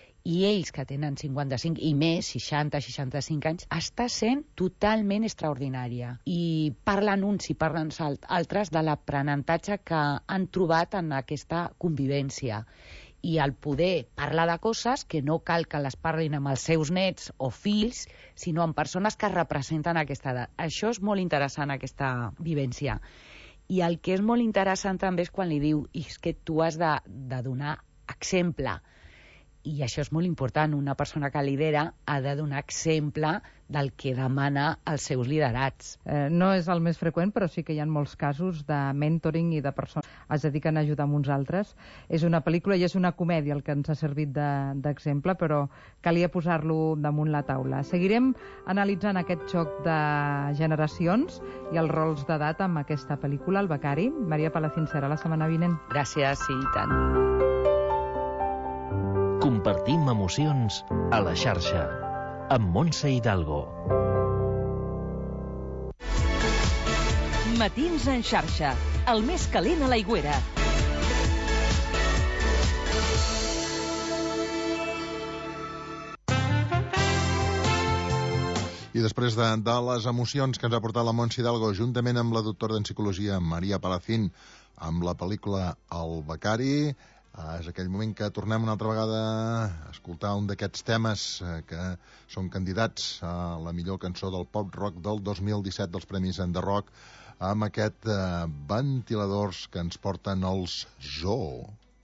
i ells que tenen cinquanta-cinc i més, seixanta, seixanta-cinc anys, està sent totalment extraordinària. I parlen uns i parlen altres de l'aprenentatge que han trobat en aquesta convivència. I al poder parlar de coses que no cal que les parlin amb els seus nets o fills, sinó amb persones que representen aquesta edat. Això és molt interessant, aquesta vivència. I el que és molt interessant també és quan li diu és que tu has de, de donar exemple. I això és molt important. Una persona que lidera ha de donar exemple del que demana als seus liderats. Eh, no és el més freqüent, però sí que hi ha molts casos de mentoring i de persones que es dediquen a ajudar amb uns altres. És una pel·lícula i és una comèdia el que ens ha servit d'exemple, de, però calia posar-lo damunt la taula. Seguirem analitzant aquest xoc de generacions i els rols d'edat amb aquesta pel·lícula, El becari. Maria Palacín serà la setmana vinent. Gràcies, sí, i tant. Compartim emocions a la xarxa amb Montse Hidalgo. Matins en xarxa, el més calent a l'Aigüera. I després de, de les emocions que ens ha portat la Montse Hidalgo, juntament amb la doctora en psicologia Maria Palacín, amb la pel·lícula El becari, és aquell moment que tornem una altra vegada a escoltar un d'aquests temes que són candidats a la millor cançó del pop rock del dos mil disset dels Premis Enda Rock, amb aquest eh, ventiladors que ens porten els Zoo.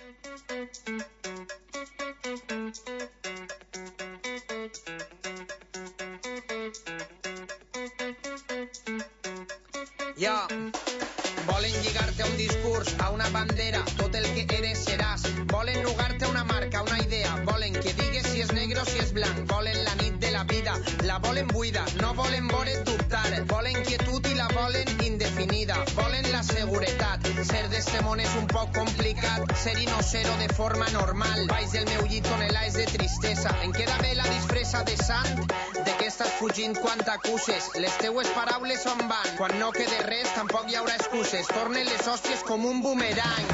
Ja, volen lligar-te a un discurs, a una bandera, tot el que eres seràs. Volen nugar-te a una marca, a una idea. Volen que digues si és negre o si és blanc. Volen la nit de la vida, la volen buida. No volen veure't dubtar. Volen quietud i la volen indefinida. Volen la seguretat. Ser d'este món és un poc complicat. Ser i no ser-ho de forma normal. Baix del meu llit tonelades de tristesa. Em queda bé la disfressa de sant. De què estàs fugint quan t'acuses? Les teues paraules on van? Quan no quede res tampoc hi haurà excuses. Tornen les hòsties com un boomerang.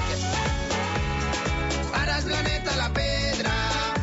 Ara és la neta la pedra.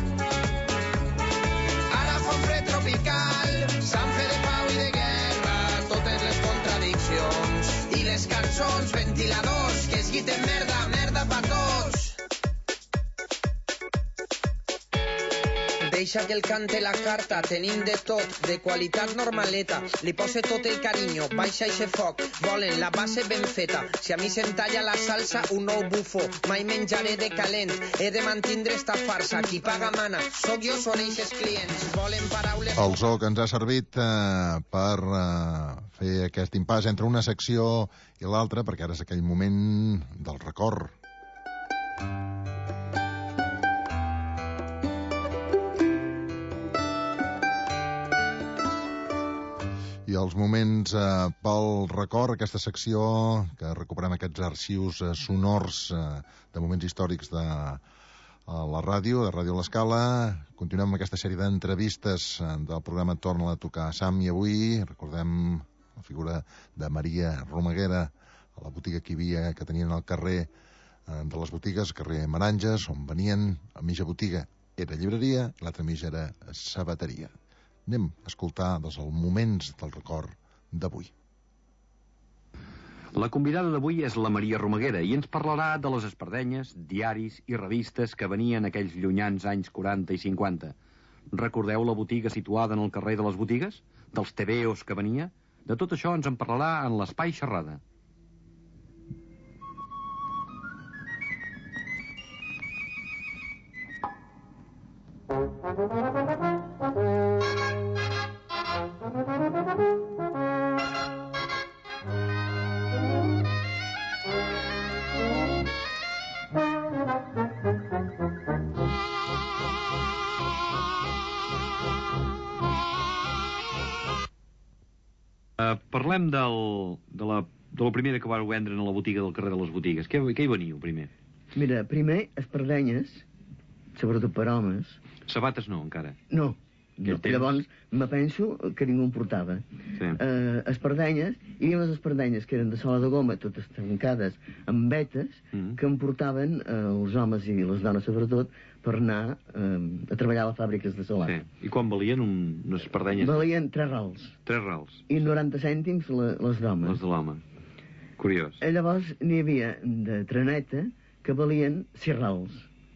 Ara fa un fred tropical. Sant fe de pau i de guerra. Totes les contradiccions. I les cançons, ventiladors, que es guiten merda, merda pa tots. deixa que el cante la carta, tenim de tot, de qualitat normaleta, li pose tot el carinyo, baixa eixe foc, volen la base ben feta, si a mi se'm talla la salsa, un nou bufo, mai menjaré de calent, he de mantindre esta farsa, qui paga mana, sóc jo, són eixes clients, volen paraules... El zoo que ens ha servit eh, per eh, fer aquest impàs entre una secció i l'altra, perquè ara és aquell moment del record. I els moments eh, pel record, aquesta secció que recuperem aquests arxius eh, sonors eh, de moments històrics de eh, la ràdio, de Ràdio L'Escala. Continuem amb aquesta sèrie d'entrevistes eh, del programa Torna a tocar Sam, i avui recordem la figura de Maria Romaguera, a la botiga que hi havia, que tenien al carrer eh, de les botigues, carrer Maranges, on venien, a mitja botiga era llibreria i l'altra mitja era sabateria. Anem a escoltar dels moments del record d'avui. La convidada d'avui és la Maria Romaguera i ens parlarà de les espardenyes, diaris i revistes que venien aquells llunyans anys quaranta i cinquanta. Recordeu la botiga situada en el carrer de les botigues? Dels tebeos que venia? De tot això ens en parlarà en l'Espai Xerrada. Uh, parlem del, de, la, de la primera que vau vendre en la botiga del carrer de les botigues. Què, què hi veniu, primer? Mira, primer, espardenyes, sobretot per homes. Sabates no, encara. No. no. Llavors, me penso que ningú en portava. Sí. Uh, espardenyes, hi havia unes espardenyes que eren de sola de goma, totes tancades amb vetes, mm. que en portaven uh, els homes i les dones, sobretot, per anar uh, a treballar a les fàbriques de solar. Sí. I quan valien un, unes espardenyes? Valien tres rals. Tres rals. I noranta cèntims la, les d'home. Les de l'home. Curiós. I llavors n'hi havia de treneta que valien sis rals.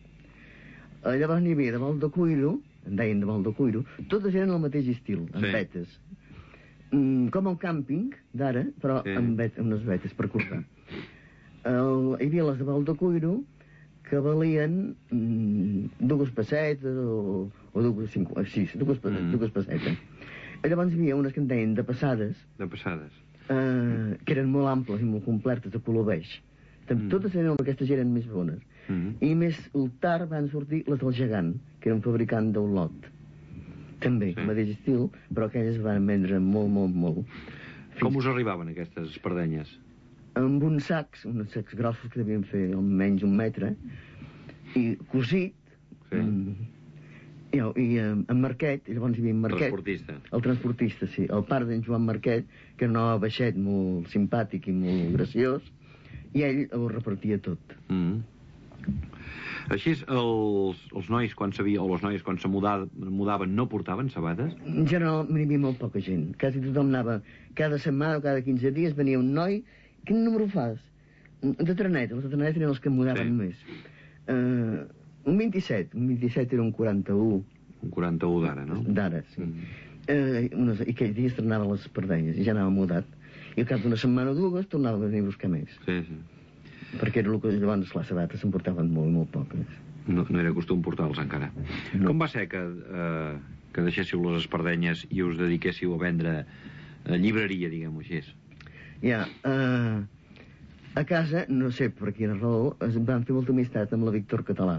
I llavors n'hi havia de vol de cuiro, en deien de vol de cuiro, totes eren el mateix estil, amb sí. vetes. Mm, com el càmping d'ara, però sí. amb, vet, amb unes vetes per cortar. El, hi havia les de vol de cuiro que valien mm, dues pessetes o, o dues, cinc, sí, dues, mm. dues pessetes. I llavors hi havia unes que en deien de passades. De passades. Eh, que eren molt amples i molt completes, de color beix. Mm. Totes eren, aquestes eren més bones. Mm. I més tard van sortir les del gegant, que era un fabricant d'Olot. També, sí. mateix estil, però aquelles van vendre molt, molt, molt. Com Fins... us arribaven aquestes espardenyes? Amb uns sacs, uns sacs grossos que devien fer almenys un metre, i cosit, sí. mm, i, i en Marquet, i llavors hi havia en Marquet... Transportista. El transportista, sí. El pare d'en Joan Marquet, que era un home baixet molt simpàtic i molt graciós, i ell ho repartia tot. Mm. Així, els, els nois, quan sabia, o les noies, quan se mudaven, mudaven, no portaven sabates? En general, n'hi havia molt poca gent. Quasi tothom anava... Cada setmana o cada quinze dies venia un noi. Quin número fas? De treneta. Els de treneta eren els que mudaven sí. més. Uh, un vint-i-set. Un vint-i-set era un quaranta-u. Un quaranta-u d'ara, no? D'ara, sí. Mm. Uh, unes, I aquells dies tornaven les espardenyes. I ja anava mudat. I al cap d'una setmana o dues tornava a venir a buscar més. Sí, sí. Perquè era el que llavors les sabates se'n portaven molt, molt poques. No, no era costum portar-los encara. No. Com va ser que, eh, que deixéssiu les espardenyes i us dediquéssiu a vendre a llibreria, diguem-ho així? Ja, uh, a casa, no sé per quina raó, es van fer molta amistat amb la Víctor Català.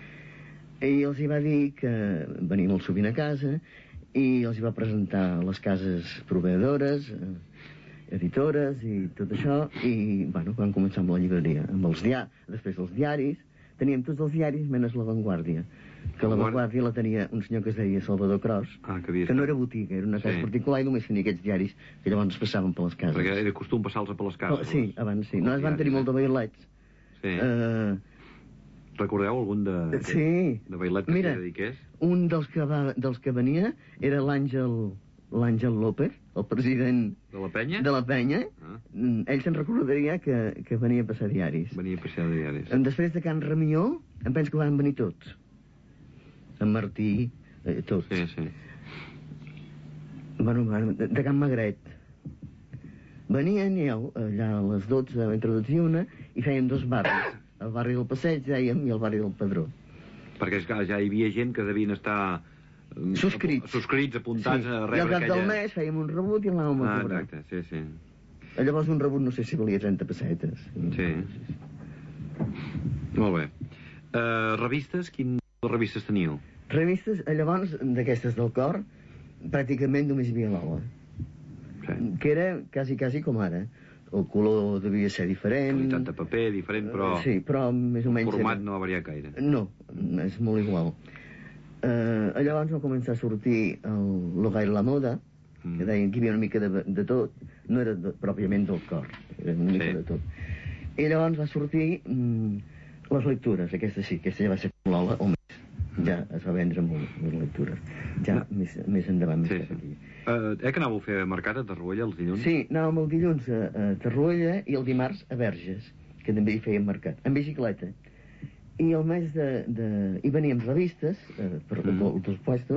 I els hi va dir que venia molt sovint a casa i els hi va presentar les cases proveïdores, eh, editores i tot això, i, bueno, van començar amb la llibreria, amb els diaris, després els diaris. Teníem tots els diaris menys La Vanguardia, que La Vanguardia la tenia un senyor que es deia Salvador Cros, ah, que, que no era botiga, era una casa sí. particular i només tenia aquests diaris que llavors es passaven per les cases. Perquè era costum passar-los per les cases. Oh, sí, abans sí. No, es van tenir molt de bailets. Sí. Uh, Recordeu algun de, de, sí. de bailet que Mira, s'hi dediqués? Un dels que, va, dels que venia era l'Àngel l'Àngel López, el president de la penya, de la penya. Ah. Ell se'n recordaria que, que venia a passar diaris. Venia a passar diaris. Després de Can Ramió, em penso que van venir tots. En Martí, eh, tots. Sí, sí. Bueno, de, de Can Magret. Venien ja, allà a les dotze, entre dotze i una, i feien dos barris. El barri del Passeig, dèiem, i el barri del Padró. Perquè és que ja hi havia gent que devien estar... Subscrits. Subscrits, apuntats sí. a rebre I al cap aquella... del mes fèiem un rebut i l'anàvem a ah, cobrar. Exacte, sí, sí. Llavors un rebut no sé si valia trenta pessetes. Sí. Molt bé. Uh, revistes? Quines revistes teníeu? Revistes, llavors, d'aquestes del cor, pràcticament només hi havia l'Ola. Sí. Que era quasi, quasi com ara. El color devia ser diferent. Qualitat de paper, diferent, però... Sí, però més o menys... El format era... no ha variat gaire. No, és molt igual. Uh, llavors va començar a sortir el Logai la Moda, mm. que deien que hi havia una mica de, de tot. No era de, pròpiament del cor, era una mica sí. de tot. I llavors va sortir mm, les lectures, aquesta sí, aquesta ja va ser l'Ola o més. Ja es va vendre molt, les lectures. Ja més, més endavant, més sí, cap aquí. Uh, eh que anàveu a fer mercat a Torroella els dilluns? Sí, anàvem el dilluns a, a Torroella i el dimarts a Verges, que també hi feien mercat, en bicicleta. I el mes de... de... hi veníem revistes, eh, per mm. dos puestos,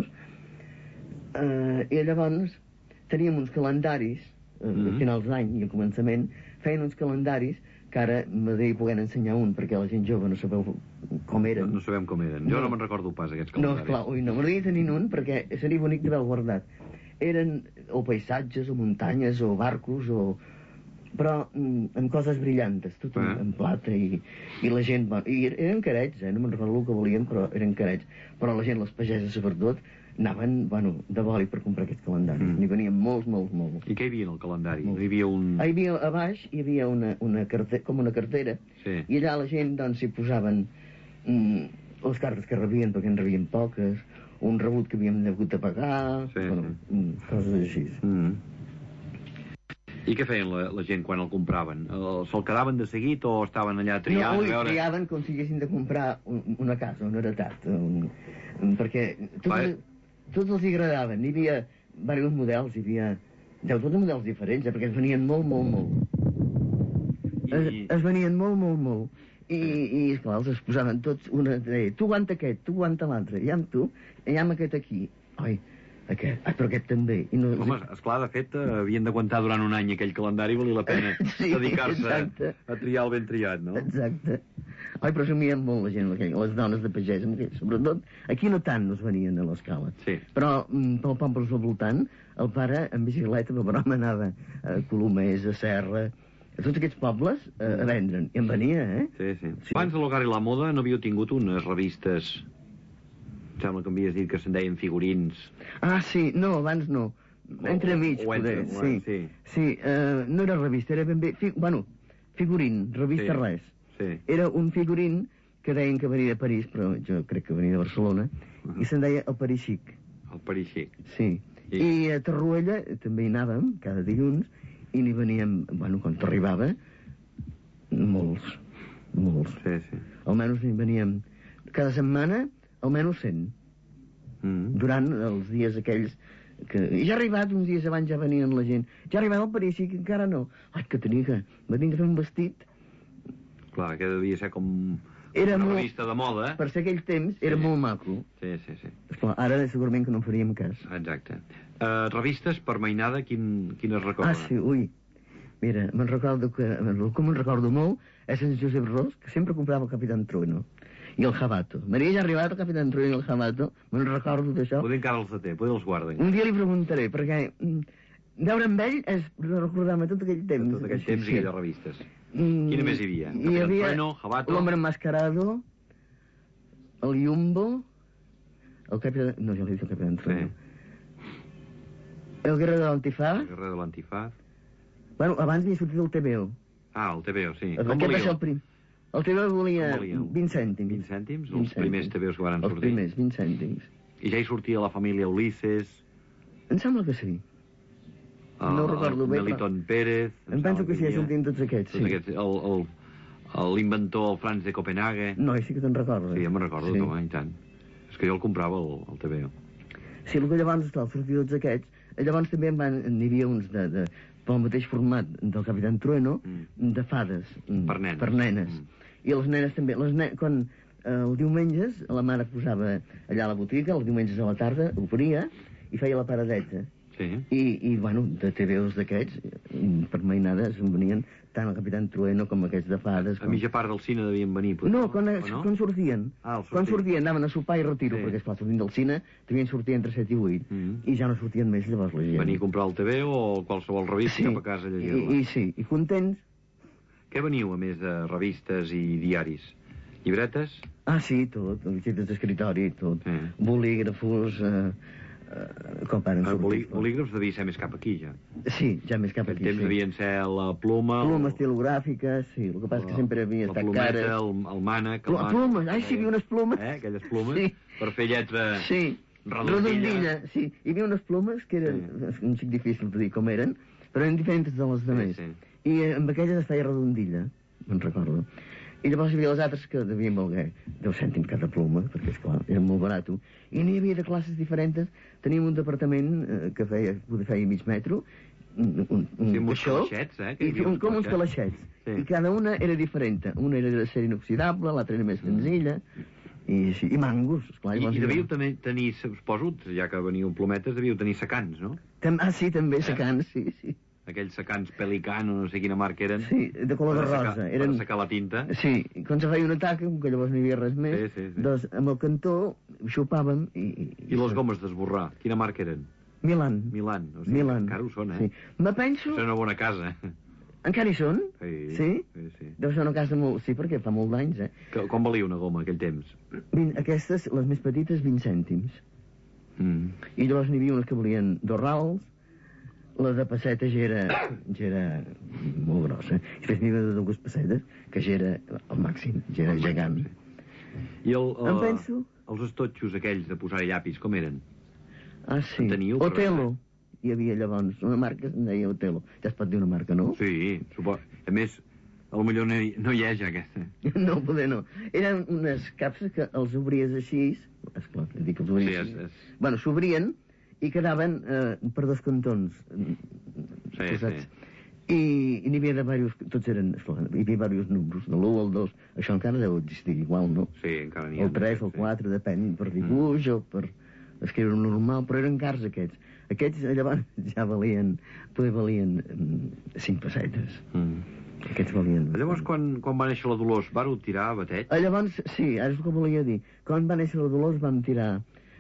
eh, i llavors teníem uns calendaris, eh, mm. a finals d'any i al començament, feien uns calendaris que ara m'agradaria poder ensenyar un, perquè la gent jove no sabeu com eren. No, no sabem com eren. Jo no, no me'n recordo pas, aquests calendaris. No, clar, ui, no, m'agradaria tenir un, perquè seria bonic d'haver-lo guardat. Eren o paisatges, o muntanyes, o barcos, o... però mm, amb coses brillantes, tot eh? en plata, i, i la gent... I eren carets, eh? No me'n recordo el que volien, però eren carets. Però la gent, les pageses, sobretot, anaven, bueno, de boli per comprar aquests calendaris. Mm. N'hi venien molts, molts, molts. I què hi havia en el calendari? Molts. Hi havia un... Hi havia, a baix hi havia una, una carte... com una cartera, sí. I allà la gent, doncs, s'hi posaven mm, les cartes que rebien, perquè en rebien poques, un rebut que havíem hagut de pagar, sí, bueno, sí. Mm, coses així. Mm. I què feien la, la gent quan el compraven? Se'l quedaven de seguit o estaven allà triant? No, ui, veure... triaven com si haguessin de comprar un, una casa, una heretat, un, un, perquè... Tot, tots els hi agradaven. Hi havia diversos models, hi havia... Deu, tots models diferents, eh, perquè es venien molt, molt, molt. I... Es, es venien molt, molt, molt. I, i esclar, els es posaven tots una... Deia, tu aguanta aquest, tu aguanta l'altre, i amb tu, i amb aquest aquí. Ai, aquest, ah, però aquest també. I no... Home, esclar, de fet, havien d'aguantar durant un any aquell calendari, valia la pena sí, dedicar-se a triar el ben triat, no? Exacte. Ai, però somien molt la gent, les dones de pagès, sobretot, aquí no tant no es venien a l'escala. Sí. Però mm, pel poble al voltant, el pare en bicicleta, el broma, anava a Colomers, a Serra, a tots aquests pobles eh, a vendre'n. I en venia, eh? Sí, sí. sí. Abans de l'Hogar i la Moda no havíeu tingut unes revistes, sembla que m'havies dit que se'n deien figurins. Ah, sí, no, abans no. Entremig, o, o poder, entre, sí. Sí, sí uh, no era revista, era ben bé... Fi... Bueno, figurín, revista sí. res. Sí. Era un figurín que deien que venia de París, però jo crec que venia de Barcelona, uh -huh. i se'n deia el París Xic. El París Xic. Sí. I, I a Torroella també hi anàvem, cada dilluns, i n'hi veníem, bueno, quan t'arribava, molts, molts. Sí, sí. Almenys n'hi veníem cada setmana, almenys cent. Mm. Durant els dies aquells que... I ja ha arribat, uns dies abans ja venien la gent. Ja ha arribat al París Xic, encara no. Ai, que tenia que... Va tenir que fer un vestit. Clar, que devia ser com era una molt, revista de moda. Per ser aquell temps, sí. Era molt maco. Sí, sí, sí. Esclar, ara segurament que no en faríem cas. Exacte. Uh, revistes per mainada, quin, quines recorden? Ah, sí, ui. Mira, me'n recordo que... Com me'n recordo molt, és en Josep Ros, que sempre comprava el Capitán Trueno. I el Jabato. M'havia ja arribat el Capitán Trueno i el Jabato, me'n recordo d'això. Poder encara els té, poder els guarden. Un dia li preguntaré, perquè veure amb ell és recordar-me tot aquell temps. Tot aquell temps sí, i aquelles revistes. Mm, Quina més hi havia? Hi havia Trueno, Jabato... L'Hombre Enmascarado, el Jumbo, el Capitán... No, jo l'he dit el Capitán Trueno. Sí. El Guerra de l'Antifaz. El Guerra de l'Antifaz. Bueno, abans havia sortit el T V O. Ah, el T V O, sí. El, Com va ser el prim... El T V O volia vint cèntims. vint cèntims? Els primers T V Os que van sortir? Els primers, vint cèntims. I ja hi sortia la família Ulisses? Em sembla que sí. El, no ho recordo el bé, Meliton però... Pérez... Em penso que sí, ja sortien tots aquests, tots sí. Aquests, l'inventor, el Franz de Copenhague... No, sí que te'n recordo. Sí, ja me'n recordo, sí. Home, i tant. És que jo el comprava, el, el T V O. Sí, el que llavors, esclar, sortia tots aquests... Llavors també en van, n'hi havia uns de, de, pel mateix format del Capitán Trueno, mm. de fades. Per nenes. Per nenes. Mm. I les nenes també... Les ne... Quan els diumenges la mare posava allà a la botiga, els diumenges a la tarda, obria i feia la paradeta. Sí. I, i bueno, de T V Os d'aquests, per mainades, en venien tant el Capitán Trueno com aquests de fades. A mitja part del cine devien venir, potser. No, quan, no? quan sortien. Ah, quan sortien, anaven a sopar i retiro, sí. Perquè, esclar, sortint del cine, devien sortir entre set i vuit, mm -hmm. i ja no sortien més, llavors la gent. Venir a comprar el T V o qualsevol revista, sí. Cap a casa a llegir-la. I, I sí, i contents. Què veniu, a més de revistes i diaris? Llibretes? Ah, sí, tot, objectes d'escritori, tot. Sí. Bolígrafos... Eh, Uh, com paren el bolí bolígrafs devia ser més cap aquí, ja. Sí, ja més cap aquí, temps sí. devien ser la pluma... Plumes estilogràfiques, sí. El que passa és que sempre havia estat cares. La plumeta, el, el mànec... El mànec. Plumes, ai, sí, hi havia unes plumes. Eh, aquelles plumes, sí. Per fer lletra sí. redondilla. Redondilla, sí. Hi havia unes plumes que eren, sí. Un xic difícil de dir com eren, però eren diferents de les altres. Sí, sí. I amb aquelles es feia redondilla, me'n recordo. I llavors hi havia les altres que devien valer deu cèntims cada pluma, perquè, esclar, era molt barat. I n'hi havia de classes diferents. Teníem un departament eh, que feia, feia mig metro, un, un, un sí, uns caixó, calaixets, eh? I un, com uns calaixets. Sí. I cada una era diferent. Una era de ser inoxidable, l'altra era més senzilla, i, sí, i mangos, esclar. I, i devíeu també tenir, suposo, ja que veniu plometes, devíeu tenir secants, no? Tam ah, sí, també, secants, sí, sí. Aquells secants Pelican, o no sé quina marca eren. Sí, de color de rosa. Secar, eren... Per secar la tinta. Sí, i quan se feia un atac, que llavors no hi havia res més, sí, sí, sí. Doncs amb el cantó xupàvem i... I, I les gomes d'esborrar, quina marca eren? Milan. Milan, o sigui, Milan. Encara ho són, eh? Sí. Me penso... És una bona casa. Encara hi són? Sí. Sí? Sí, sí. Deu ser una casa molt... Sí, perquè fa molt d'anys, eh? Que, com valia una goma aquell temps? Aquestes, les més petites, vint cèntims. Mm. I llavors n'hi havia unes que volien dos rals, la de pessetes ja era, ja era molt grossa. I després n'hi havia de dues pessetes, que ja era el màxim, ja era gegant. Sí. I el, el, em penso... els estotxos aquells de posar-hi llapis, com eren? Ah, sí. Teniu, Otelo. Hi havia llavors una marca que se'n deia Otelo. Ja es pot dir una marca, no? Sí, suposo. A més, potser no hi, no hi és, aquesta. No, poder no. Eren unes capses que els obries així... Esclar, dic que els obries sí, així. És, és... Bueno, s'obrien i quedaven eh, per dos cantons. Sí, posats. sí. I, i n'hi havia de diversos... Tots eren... Esclar, hi havia diversos números. De l'u al dos. Això encara deu existir igual, no? Sí, encara n'hi ha. El tres, el quatre, sí. Depèn per dibuix mm. o per escriure normal, però eren cars aquests. Aquests llavors ja valien... Poder valien mm, cinc pessetes. Mm. Aquests valien... Llavors, quan, quan va néixer la Dolors, vareu tirar bateig? Llavors, sí, ara és el que volia dir. Quan va néixer la Dolors vam tirar...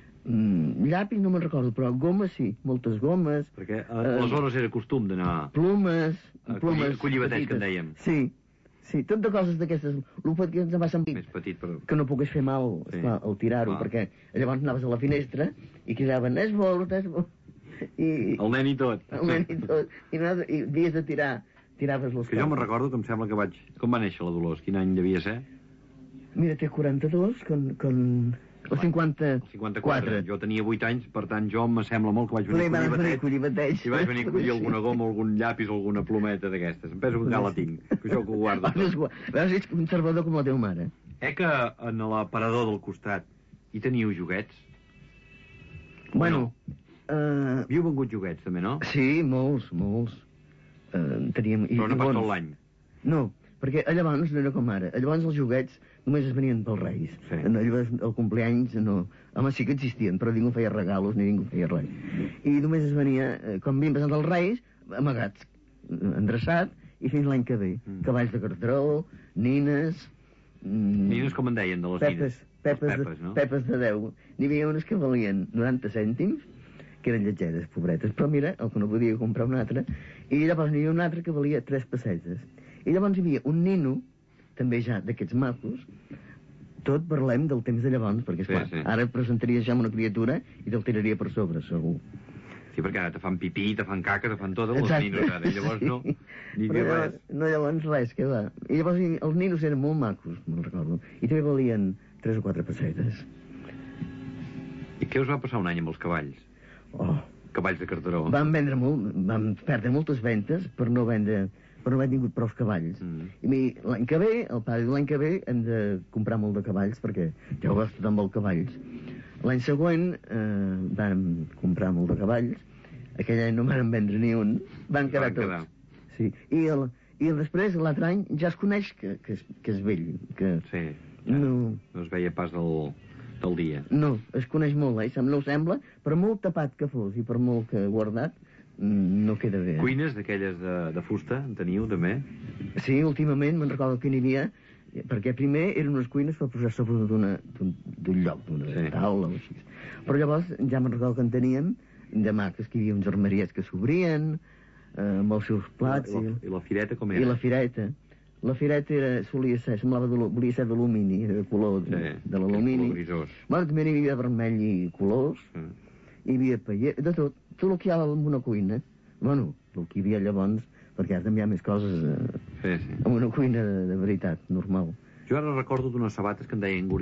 Mm, llapis no me'n recordo, però gomes sí, moltes gomes. Perquè a, eh, aleshores era costum d'anar... Plumes, a plumes... collir bateig, que en dèiem. Sí, sí, tot de coses d'aquestes. El que ens va sentir... Més petit, però... Que no pogués fer mal, sí. Esclar, al tirar-ho, perquè llavors anaves a la finestra i cridaven, és volt, és volt... I... El nen i tot. El nen i tot. I, no, i havies de tirar, tiraves les que coses. Jo me'n recordo que em sembla que vaig... Com va néixer la Dolors? Quin any devia ser? Mira, té quaranta-dos, con... con... El cinquanta... El cinquanta-quatre. Jo tenia vuit anys, per tant, jo me sembla molt que vaig venir a collir collir bateig. I vaig venir a collir alguna goma, algun llapis, alguna plometa d'aquestes. Em penso que encara la tinc, que jo que ho guardo tot. Veus, ets conservador com la teva mare. Eh que en l'aparador del costat hi teniu joguets? Bueno... Uh... Havíeu vengut joguets, també, no? Sí, molts, molts. Uh, teníem... Però no pas tot l'any? No, perquè llavors no era com ara. Llavors els joguets només es venien pels Reis. Sí. Llavors el compleanys no... Home, sí que existien, però ningú feia regalos ni ningú feia res. I només es venia, com havien passat els Reis, amagats, endreçat, i fins l'any que ve. Mm. Cavalls de cartró, nines... Mm, nines com en deien, de les pepes, nines? Pepes, pepes, de, no? Pepes de deu. N'hi havia unes que valien noranta cèntims, que eren lletgeres, pobretes, però mira, el que no podia comprar una altra, i llavors n'hi havia una altra que valia tres pessetes. I llavors hi havia un nino, també ja d'aquests macos, tot parlem del temps de llavors, perquè, esclar, sí, sí. Ara presentaries ja una criatura i te'l tiraria per sobre, segur. Sí, perquè ara te fan pipí, te fan caca, te fan tot, els ninos ara, i llavors no, ni però llavors, res. No, llavors res, que va. I llavors els ninos eren molt macos, me'n recordo, i també valien tres o quatre pessetes. I què us va passar un any amb els cavalls? Oh. Cavalls de carteró. Vam vendre molt, vam perdre moltes ventes per no vendre, per no haver tingut prou cavalls. Mm. I l'any que ve, el pare diu, l'any que ve hem de comprar molt de cavalls, perquè ja ho veus, tothom vol cavalls. L'any següent eh, vam comprar molt de cavalls, aquell any no van vendre ni un, van quedar van tots. Quedar. Sí. I, el, i el després, l'altre any, ja es coneix que, que, és, que és vell. Que... Sí. No. No es veia pas del, del dia. No, es coneix molt, eh? No ho sembla, per molt tapat que fos i per molt que guardat, no queda bé. Eh? Cuines d'aquelles de, de fusta, en teniu, també? Sí, últimament me'n recordo que n'hi havia, perquè primer eren unes cuines per posar sobre d'un lloc, d'una sí. taula o així. Però llavors ja me'n recordo que en teníem de maques, que hi havia uns armariets que s'obrien, eh, amb els seus plats. I la, i la fireta com era? I la fireta. La fireta era, solia ser, semblava de, volia ser d'alumini, era de color sí, de, de l'alumini. Bueno, també n'hi havia vermell i colors, mm. hi havia paller, de tot, tot el que hi havia en una cuina. Bueno, el que hi havia llavors, perquè ara també hi ha més coses eh, sí, sí. en una cuina de, de veritat, normal. Jo ara recordo d'unes sabates que en deien